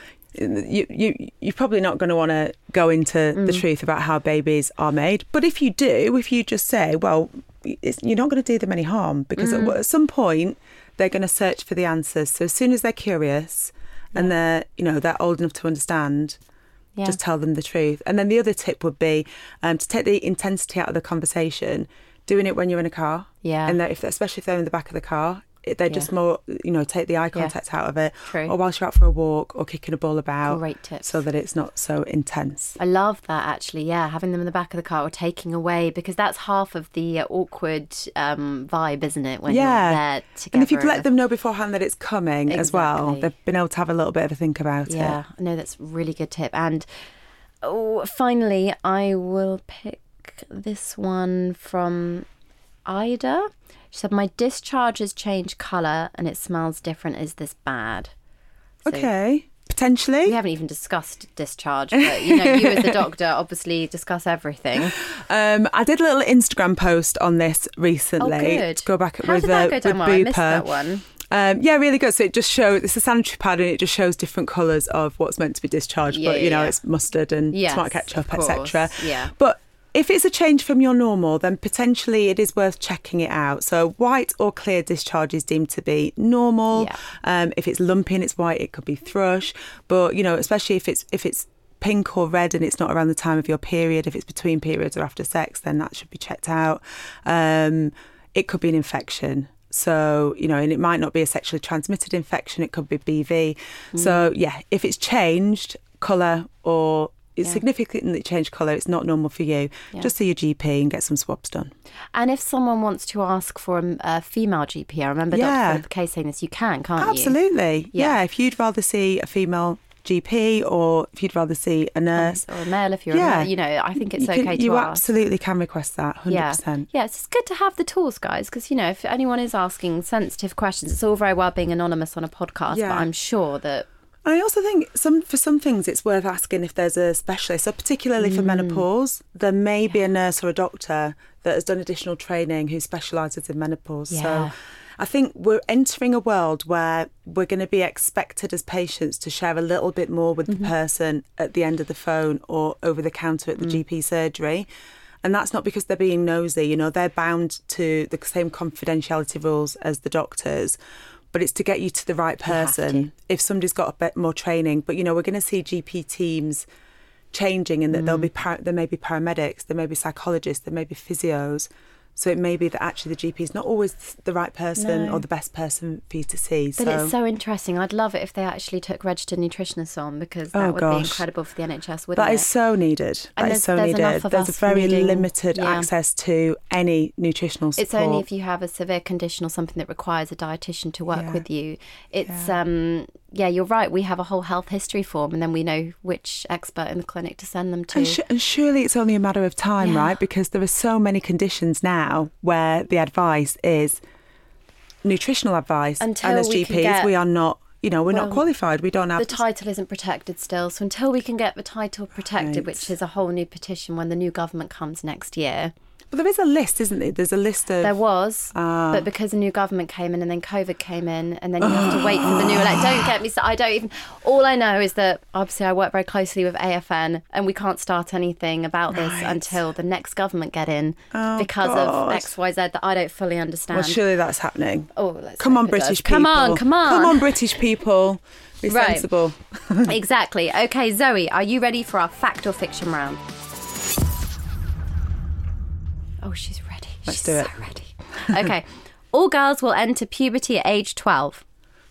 Speaker 4: You, you, you're probably not going to want to go into the truth about how babies are made. But if you do, if you just say, well, it's, you're not going to do them any harm because at, at some point they're going to search for the answers. So as soon as they're curious and they're, you know, they're old enough to understand,
Speaker 3: yeah.
Speaker 4: just tell them the truth. And then the other tip would be um, to take the intensity out of the conversation, doing it when you're in a car.
Speaker 3: Yeah.
Speaker 4: And that if, especially if they're in the back of the car, it- they're just
Speaker 3: Yeah.
Speaker 4: more, you know, take the eye contact out of it.
Speaker 3: True.
Speaker 4: Or whilst you're out for a walk or kicking a ball about.
Speaker 3: Great tips.
Speaker 4: So that it's not so intense.
Speaker 3: I love that, actually. Yeah, having them in the back of the car or taking away, because that's half of the uh, awkward um, vibe, isn't it? When
Speaker 4: Yeah.
Speaker 3: you're there together.
Speaker 4: And if you've let them know beforehand that it's coming as well,
Speaker 3: Exactly.
Speaker 4: they've been able to have a little bit of a think about
Speaker 3: Yeah,
Speaker 4: it.
Speaker 3: I know that's a really good tip. And oh, finally, I will pick this one from Ida. She said, my discharges change colour and it smells different. Is this bad? So
Speaker 4: Okay. Potentially.
Speaker 3: we haven't even discussed discharge, but you know, you as the doctor obviously discuss everything.
Speaker 4: Um, I did a little Instagram post on this recently.
Speaker 3: Oh, good.
Speaker 4: To go back
Speaker 3: How
Speaker 4: with,
Speaker 3: did that
Speaker 4: uh,
Speaker 3: go down?
Speaker 4: with
Speaker 3: Well, I missed
Speaker 4: Bupa.
Speaker 3: that one.
Speaker 4: Um, yeah, really good. So it just shows, it's a sanitary pad and it just shows different colours of what's meant to be discharged.
Speaker 3: Yeah,
Speaker 4: but, you know,
Speaker 3: yeah.
Speaker 4: it's mustard and
Speaker 3: Yes,
Speaker 4: tomato ketchup,
Speaker 3: of
Speaker 4: et cetera.
Speaker 3: course, yeah.
Speaker 4: But If it's a change from your normal, then potentially it is worth checking it out. So white or clear discharge is deemed to be normal.
Speaker 3: Yeah.
Speaker 4: Um, if it's lumpy and it's white, it could be thrush. But, you know, especially if it's if it's pink or red and it's not around the time of your period, if it's between periods or after sex, then that should be checked out. Um, it could be an infection. So, you know, and it might not be a sexually transmitted infection. It could be B V. Mm. So, yeah, if it's changed colour or it's yeah. significantly changed colour, it's not normal for you, yeah. just see your G P and get some swabs done.
Speaker 3: And if someone wants to ask for a, a female G P, I remember
Speaker 4: yeah.
Speaker 3: Doctor Philippa Kay saying this, you can, can't
Speaker 4: Absolutely.
Speaker 3: you?
Speaker 4: Absolutely. Yeah. yeah, if you'd rather see a female G P or if you'd rather see a nurse.
Speaker 3: Or a male if you're
Speaker 4: yeah.
Speaker 3: a male, you know, I think it's
Speaker 4: you
Speaker 3: okay
Speaker 4: can,
Speaker 3: to
Speaker 4: you
Speaker 3: ask. You
Speaker 4: absolutely can request that, one hundred percent.
Speaker 3: Yeah, yeah, it's good to have the tools, guys, because, you know, if anyone is asking sensitive questions, it's all very well being anonymous on a podcast,
Speaker 4: yeah.
Speaker 3: but I'm sure that...
Speaker 4: I also think some for some things it's worth asking if there's a specialist. So particularly for mm. menopause, there may be a nurse or a doctor that has done additional training who specialises in menopause.
Speaker 3: Yeah.
Speaker 4: So I think we're entering a world where we're going to be expected as patients to share a little bit more with mm-hmm. the person at the end of the phone or over the counter at the mm. G P surgery. And that's not because they're being nosy, you know, they're bound to the same confidentiality rules as the doctors. But it's to get you to the right person. If somebody's got a bit more training. But, you know, we're going to see G P teams changing in that mm. there'll be par- there may be paramedics, there may be psychologists, there may be physios. So it may be that actually the G P is not always the right person
Speaker 3: no.
Speaker 4: or the best person for you to see.
Speaker 3: But
Speaker 4: so.
Speaker 3: It's so interesting. I'd love it if they actually took registered nutritionists on, because that
Speaker 4: oh,
Speaker 3: would
Speaker 4: gosh.
Speaker 3: be incredible for the N H S, wouldn't
Speaker 4: that
Speaker 3: it?
Speaker 4: That is so needed.
Speaker 3: And
Speaker 4: that
Speaker 3: there's,
Speaker 4: is so
Speaker 3: there's
Speaker 4: needed.
Speaker 3: Enough of
Speaker 4: there's
Speaker 3: us
Speaker 4: a very
Speaker 3: needing,
Speaker 4: limited
Speaker 3: yeah.
Speaker 4: access to any nutritional support.
Speaker 3: It's only if you have a severe condition or something that requires a dietitian to work
Speaker 4: yeah.
Speaker 3: with you. It's,
Speaker 4: yeah.
Speaker 3: um, yeah, you're right. We have a whole health history form and then we know which expert in the clinic to send them to.
Speaker 4: And, sh- and surely it's only a matter of time,
Speaker 3: yeah.
Speaker 4: right? Because there are so many conditions now where the advice is nutritional advice.
Speaker 3: Until
Speaker 4: and as
Speaker 3: we
Speaker 4: G Ps,
Speaker 3: can get,
Speaker 4: we are not, you know, we're
Speaker 3: well,
Speaker 4: not qualified. We don't have...
Speaker 3: The title isn't protected still. So until we can get the title protected,
Speaker 4: right.
Speaker 3: which is a whole new petition when the new government comes next year...
Speaker 4: But there is a list, isn't there? There's a list of...
Speaker 3: There was,
Speaker 4: uh,
Speaker 3: but because a new government came in and then COVID came in and then you have to wait for the new elect. Don't get me started. I don't even... All I know is that obviously I work very closely with A F N and we can't start anything about this
Speaker 4: right.
Speaker 3: until the next government get in
Speaker 4: oh,
Speaker 3: because
Speaker 4: God.
Speaker 3: of X, Y, Z that I don't fully understand.
Speaker 4: Well, surely that's happening.
Speaker 3: Oh, let's
Speaker 4: Come
Speaker 3: hope
Speaker 4: on,
Speaker 3: it
Speaker 4: British
Speaker 3: does.
Speaker 4: people.
Speaker 3: Come on, come on.
Speaker 4: Come on, British people. Be
Speaker 3: right.
Speaker 4: sensible.
Speaker 3: Exactly. Okay, Zoe, are you ready for our fact or fiction round? Oh, she's ready.
Speaker 4: Let's
Speaker 3: she's
Speaker 4: do it.
Speaker 3: so ready. Okay. All girls will enter puberty at age twelve.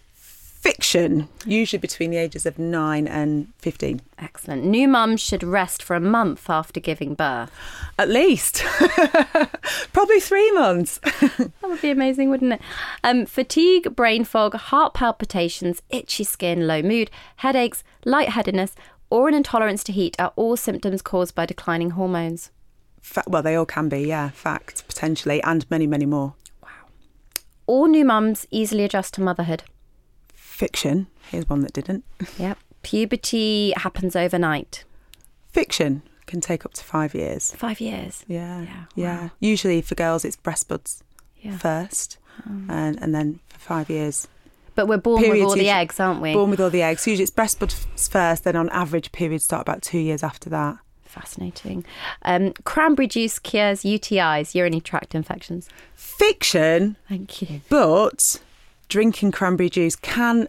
Speaker 4: Fiction, usually between the ages of nine and fifteen.
Speaker 3: Excellent. New mums should rest for a month after giving birth.
Speaker 4: At least. Probably three months.
Speaker 3: That would be amazing, wouldn't it? Um, fatigue, brain fog, heart palpitations, itchy skin, low mood, headaches, lightheadedness, or an intolerance to heat are all symptoms caused by declining hormones.
Speaker 4: Fa- well, they all can be, yeah, fact, potentially, and many, many more.
Speaker 3: Wow. All new mums easily adjust to motherhood.
Speaker 4: Fiction. Here's one that didn't.
Speaker 3: Yep. Puberty happens overnight.
Speaker 4: Fiction. Can take up to five years.
Speaker 3: Five years?
Speaker 4: Yeah.
Speaker 3: Yeah.
Speaker 4: yeah.
Speaker 3: Wow.
Speaker 4: Usually for girls, it's breast buds
Speaker 3: yeah.
Speaker 4: first, um. and, and then for five years.
Speaker 3: But we're born
Speaker 4: Periods
Speaker 3: with all the
Speaker 4: usually,
Speaker 3: eggs, aren't we?
Speaker 4: Born with all the eggs. Usually it's breast buds first, then on average periods start about two years after that.
Speaker 3: Fascinating. Um, cranberry juice cures U T Is, urinary tract infections.
Speaker 4: Fiction.
Speaker 3: Thank you.
Speaker 4: But drinking cranberry juice can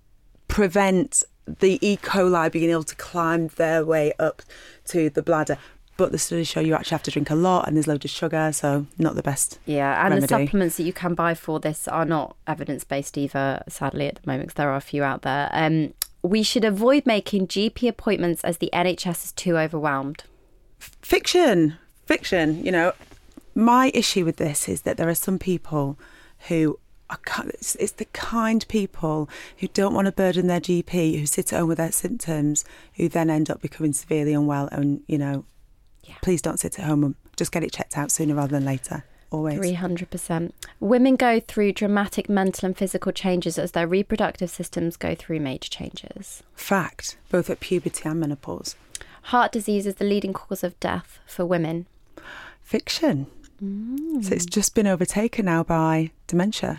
Speaker 4: prevent the E. coli being able to climb their way up to the bladder. But the studies show you actually have to drink a lot and there's loads of sugar, so not the best
Speaker 3: Yeah, and
Speaker 4: remedy.
Speaker 3: The supplements that you can buy for this are not evidence-based either, sadly, at the moment, because there are a few out there. Um, we should avoid making G P appointments as the N H S is too overwhelmed.
Speaker 4: Fiction. Fiction. You know, my issue with this is that there are some people who are, it's, it's the kind people who don't want to burden their G P, who sit at home with their symptoms, who then end up becoming severely unwell and, you know, yeah. Please don't sit at home and just get it checked out sooner rather than later. Always.
Speaker 3: three hundred percent. Women go through dramatic mental and physical changes as their reproductive systems go through major changes.
Speaker 4: Fact, both at puberty and menopause.
Speaker 3: Heart disease is the leading cause of death for women.
Speaker 4: Fiction.
Speaker 3: Mm.
Speaker 4: So it's just been overtaken now by dementia.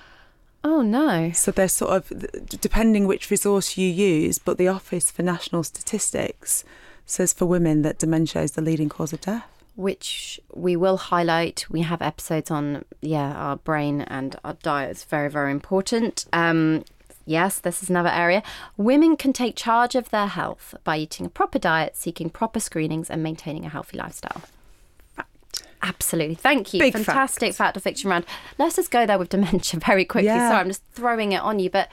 Speaker 3: Oh, no.
Speaker 4: So there's sort of, depending which resource you use, but the Office for National Statistics says for women that dementia is the leading cause of death.
Speaker 3: which we will highlight. We have episodes on, yeah, our brain and our diet is very, very important. Um, yes, this is another area. Women can take charge of their health by eating a proper diet, seeking proper screenings and maintaining a healthy lifestyle. Absolutely. Thank you.
Speaker 4: Big
Speaker 3: Fantastic
Speaker 4: fact.
Speaker 3: fact or fiction round. Let's just go there with dementia very quickly.
Speaker 4: Yeah.
Speaker 3: Sorry, I'm just throwing it on you. But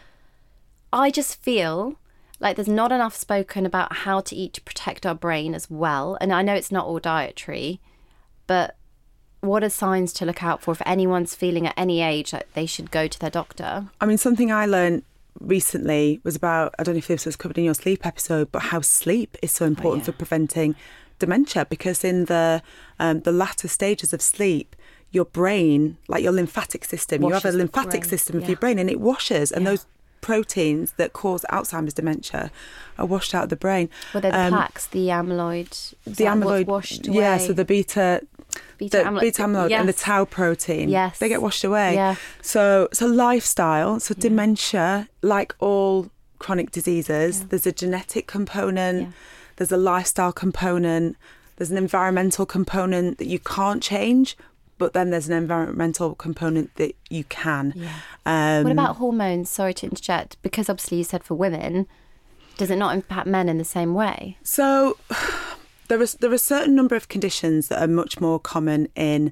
Speaker 3: I just feel like there's not enough spoken about how to eat to protect our brain as well. And I know it's not all dietary, but what are signs to look out for if anyone's feeling at any age that they should go to their doctor?
Speaker 4: I mean, something I learned recently was about, I don't know if this was covered in your sleep episode, but how sleep is so important
Speaker 3: Oh, yeah.
Speaker 4: for preventing dementia, because in the um, the latter stages of sleep, your brain, like your lymphatic system, you have
Speaker 3: Washes
Speaker 4: a
Speaker 3: the
Speaker 4: lymphatic
Speaker 3: brain,
Speaker 4: system of
Speaker 3: yeah.
Speaker 4: your brain, and it washes, and
Speaker 3: Yeah.
Speaker 4: those proteins that cause Alzheimer's dementia are washed out of the brain.
Speaker 3: Well, they're the
Speaker 4: Um,
Speaker 3: plaques, the amyloid. Is
Speaker 4: the
Speaker 3: that what's
Speaker 4: amyloid,
Speaker 3: washed away?
Speaker 4: yeah, so the beta,
Speaker 3: beta
Speaker 4: the
Speaker 3: amyloid,
Speaker 4: beta amyloid and the
Speaker 3: yes.
Speaker 4: tau protein,
Speaker 3: Yes.
Speaker 4: they get washed away.
Speaker 3: Yeah.
Speaker 4: So, so lifestyle, so dementia, like all chronic diseases,
Speaker 3: Yeah.
Speaker 4: there's a genetic component,
Speaker 3: Yeah.
Speaker 4: there's a lifestyle component, there's an environmental component that you can't change, but then there's an environmental component that you can.
Speaker 3: Yeah.
Speaker 4: Um,
Speaker 3: What about hormones? Sorry to interject, because obviously you said for women, does it not impact men in the same way?
Speaker 4: So there is there are a certain number of conditions that are much more common in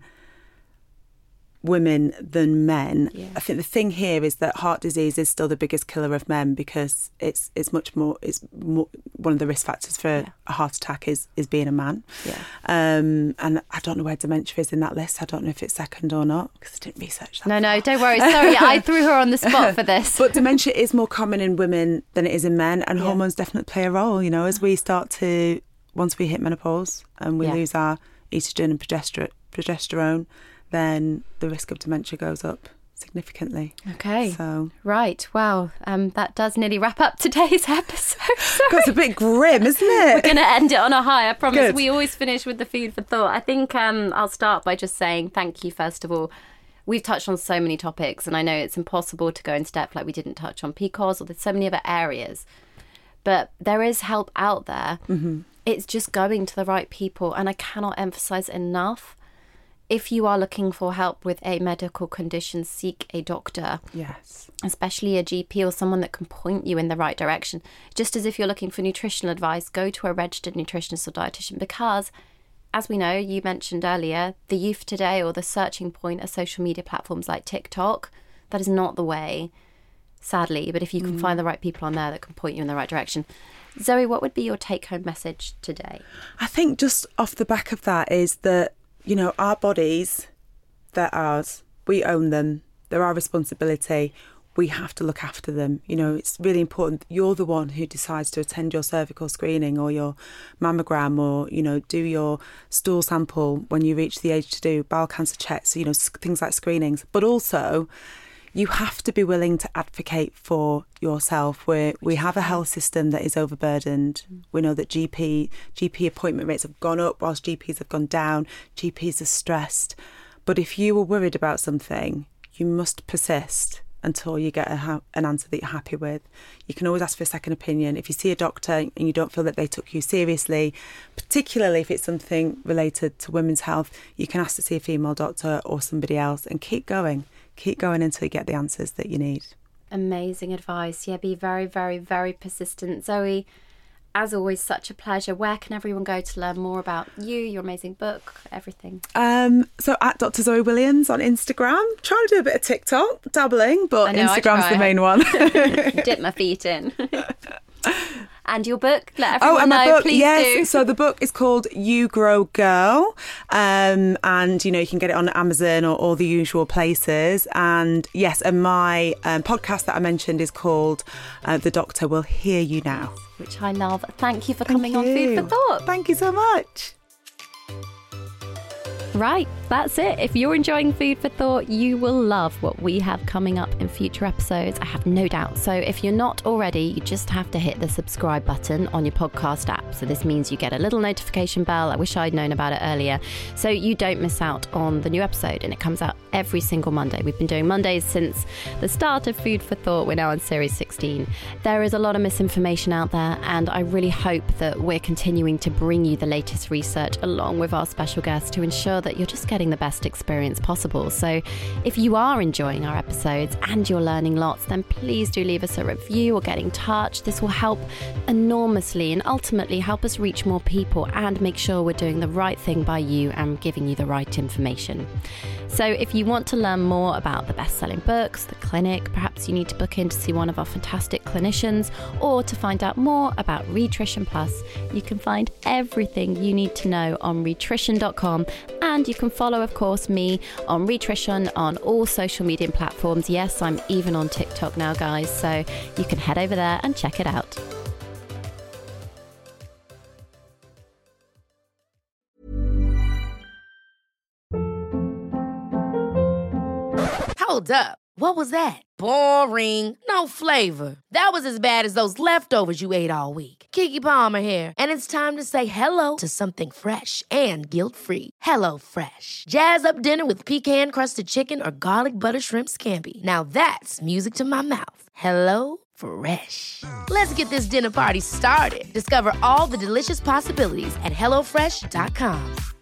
Speaker 4: women than men.
Speaker 3: Yeah.
Speaker 4: I think the thing here is that heart disease is still the biggest killer of men, because it's it's much more it's more, one of the risk factors for
Speaker 3: Yeah.
Speaker 4: a heart attack is is being a man.
Speaker 3: Yeah.
Speaker 4: Um, and I don't know where dementia is in that list. I don't know if it's second or not, because I didn't research that.
Speaker 3: No, no, don't worry. Sorry, I threw her on the spot for this.
Speaker 4: But dementia is more common in women than it is in men, and
Speaker 3: Yeah.
Speaker 4: hormones definitely play a role. You know, as we start to, once we hit menopause and we
Speaker 3: Yeah.
Speaker 4: lose our estrogen and progester- progesterone, then the risk of dementia goes up significantly.
Speaker 3: Okay.
Speaker 4: So
Speaker 3: Right. Wow. Um, that does nearly wrap up today's episode. Sorry.
Speaker 4: that's a bit grim, isn't
Speaker 3: We're
Speaker 4: it?
Speaker 3: going to end it on a high. I promise.
Speaker 4: Good.
Speaker 3: We always finish with the food for thought. I think um, I'll start by just saying thank you, first of all. We've touched on so many topics, and I know it's impossible to go in depth like we didn't touch on P C O S, or there's so many other areas. But there is help out there. Mm-hmm. It's just going to the right people. And I cannot emphasize enough, if you are looking for help with a medical condition, seek a doctor.
Speaker 4: Yes.
Speaker 3: Especially a G P or someone that can point you in the right direction. Just as if you're looking for nutritional advice, go to a registered nutritionist or dietitian, because, as we know, you mentioned earlier, the youth today, or the searching point, are social media platforms like TikTok. That is not the way, sadly, but if you can find the right people on there that can point you in the right direction. Zoe, what would be your take-home message today?
Speaker 4: I think just off the back of that is that, you know, our bodies, they're ours. We own them. They're our responsibility. We have to look after them. You know, it's really important. You're the one who decides to attend your cervical screening or your mammogram, or, you know, do your stool sample when you reach the age to do bowel cancer checks, you know, things like screenings. But also, you have to be willing to advocate for yourself. We we have a health system that is overburdened. We know that G P G P appointment rates have gone up whilst G Ps have gone down. G Ps are stressed. But if you were worried about something, you must persist until you get a ha- an answer that you're happy with. You can always ask for a second opinion. If you see a doctor and you don't feel that they took you seriously, particularly if it's something related to women's health, you can ask to see a female doctor or somebody else, and keep going. Keep going until you get the answers that you need.
Speaker 3: Amazing advice. Yeah, be very, very, very persistent. Zoe, as always, such a pleasure. Where can everyone go to learn more about you, your amazing book, everything?
Speaker 4: Um, so at Doctor Zoe Williams on Instagram. Trying to do a bit of TikTok, dabbling, but
Speaker 3: I know, I
Speaker 4: Instagram's
Speaker 3: try.
Speaker 4: the main one.
Speaker 3: Dip my feet in. And your book, let
Speaker 4: Oh,
Speaker 3: everyone
Speaker 4: and my
Speaker 3: know,
Speaker 4: book,
Speaker 3: please
Speaker 4: yes.
Speaker 3: do.
Speaker 4: So the book is called You Grow Girl, um, and you know you can get it on Amazon or all the usual places. And yes, and my um, podcast that I mentioned is called uh, The Doctor Will Hear You Now.
Speaker 3: Which I love. Thank you for
Speaker 4: Thank
Speaker 3: coming on Food
Speaker 4: you.
Speaker 3: for Thought.
Speaker 4: Thank you so much.
Speaker 3: Right, that's it. If you're enjoying Food for Thought, you will love what we have coming up in future episodes, I have no doubt. So if you're not already, you just have to hit the subscribe button on your podcast app. So this means you get a little notification bell. I wish I'd known about it earlier. So you don't miss out on the new episode, and it comes out every single Monday. We've been doing Mondays since the start of Food for Thought. We're now on series sixteen. There is a lot of misinformation out there, and I really hope that we're continuing to bring you the latest research along with our special guests to ensure that you're just getting the best experience possible. So if you are enjoying our episodes and you're learning lots, then please do leave us a review or get in touch. This will help enormously and ultimately help us reach more people and make sure we're doing the right thing by you and giving you the right information. So if you want to learn more about the best-selling books, the clinic, perhaps you need to book in to see one of our fantastic clinicians, or to find out more about Rhitrition Plus, you can find everything you need to know on rhitrition dot com, and you can follow, of course, me on Rhitrition on all social media platforms. Yes, I'm even on TikTok now, guys, so you can head over there and check it out.
Speaker 5: Hold up. What was that? Boring. No flavor. That was as bad as those leftovers you ate all week. Keke Palmer here, and it's time to say hello to something fresh and guilt-free. Hello Fresh. Jazz up dinner with pecan-crusted chicken or garlic butter shrimp scampi. Now that's music to my mouth. Hello Fresh. Let's get this dinner party started. Discover all the delicious possibilities at hello fresh dot com.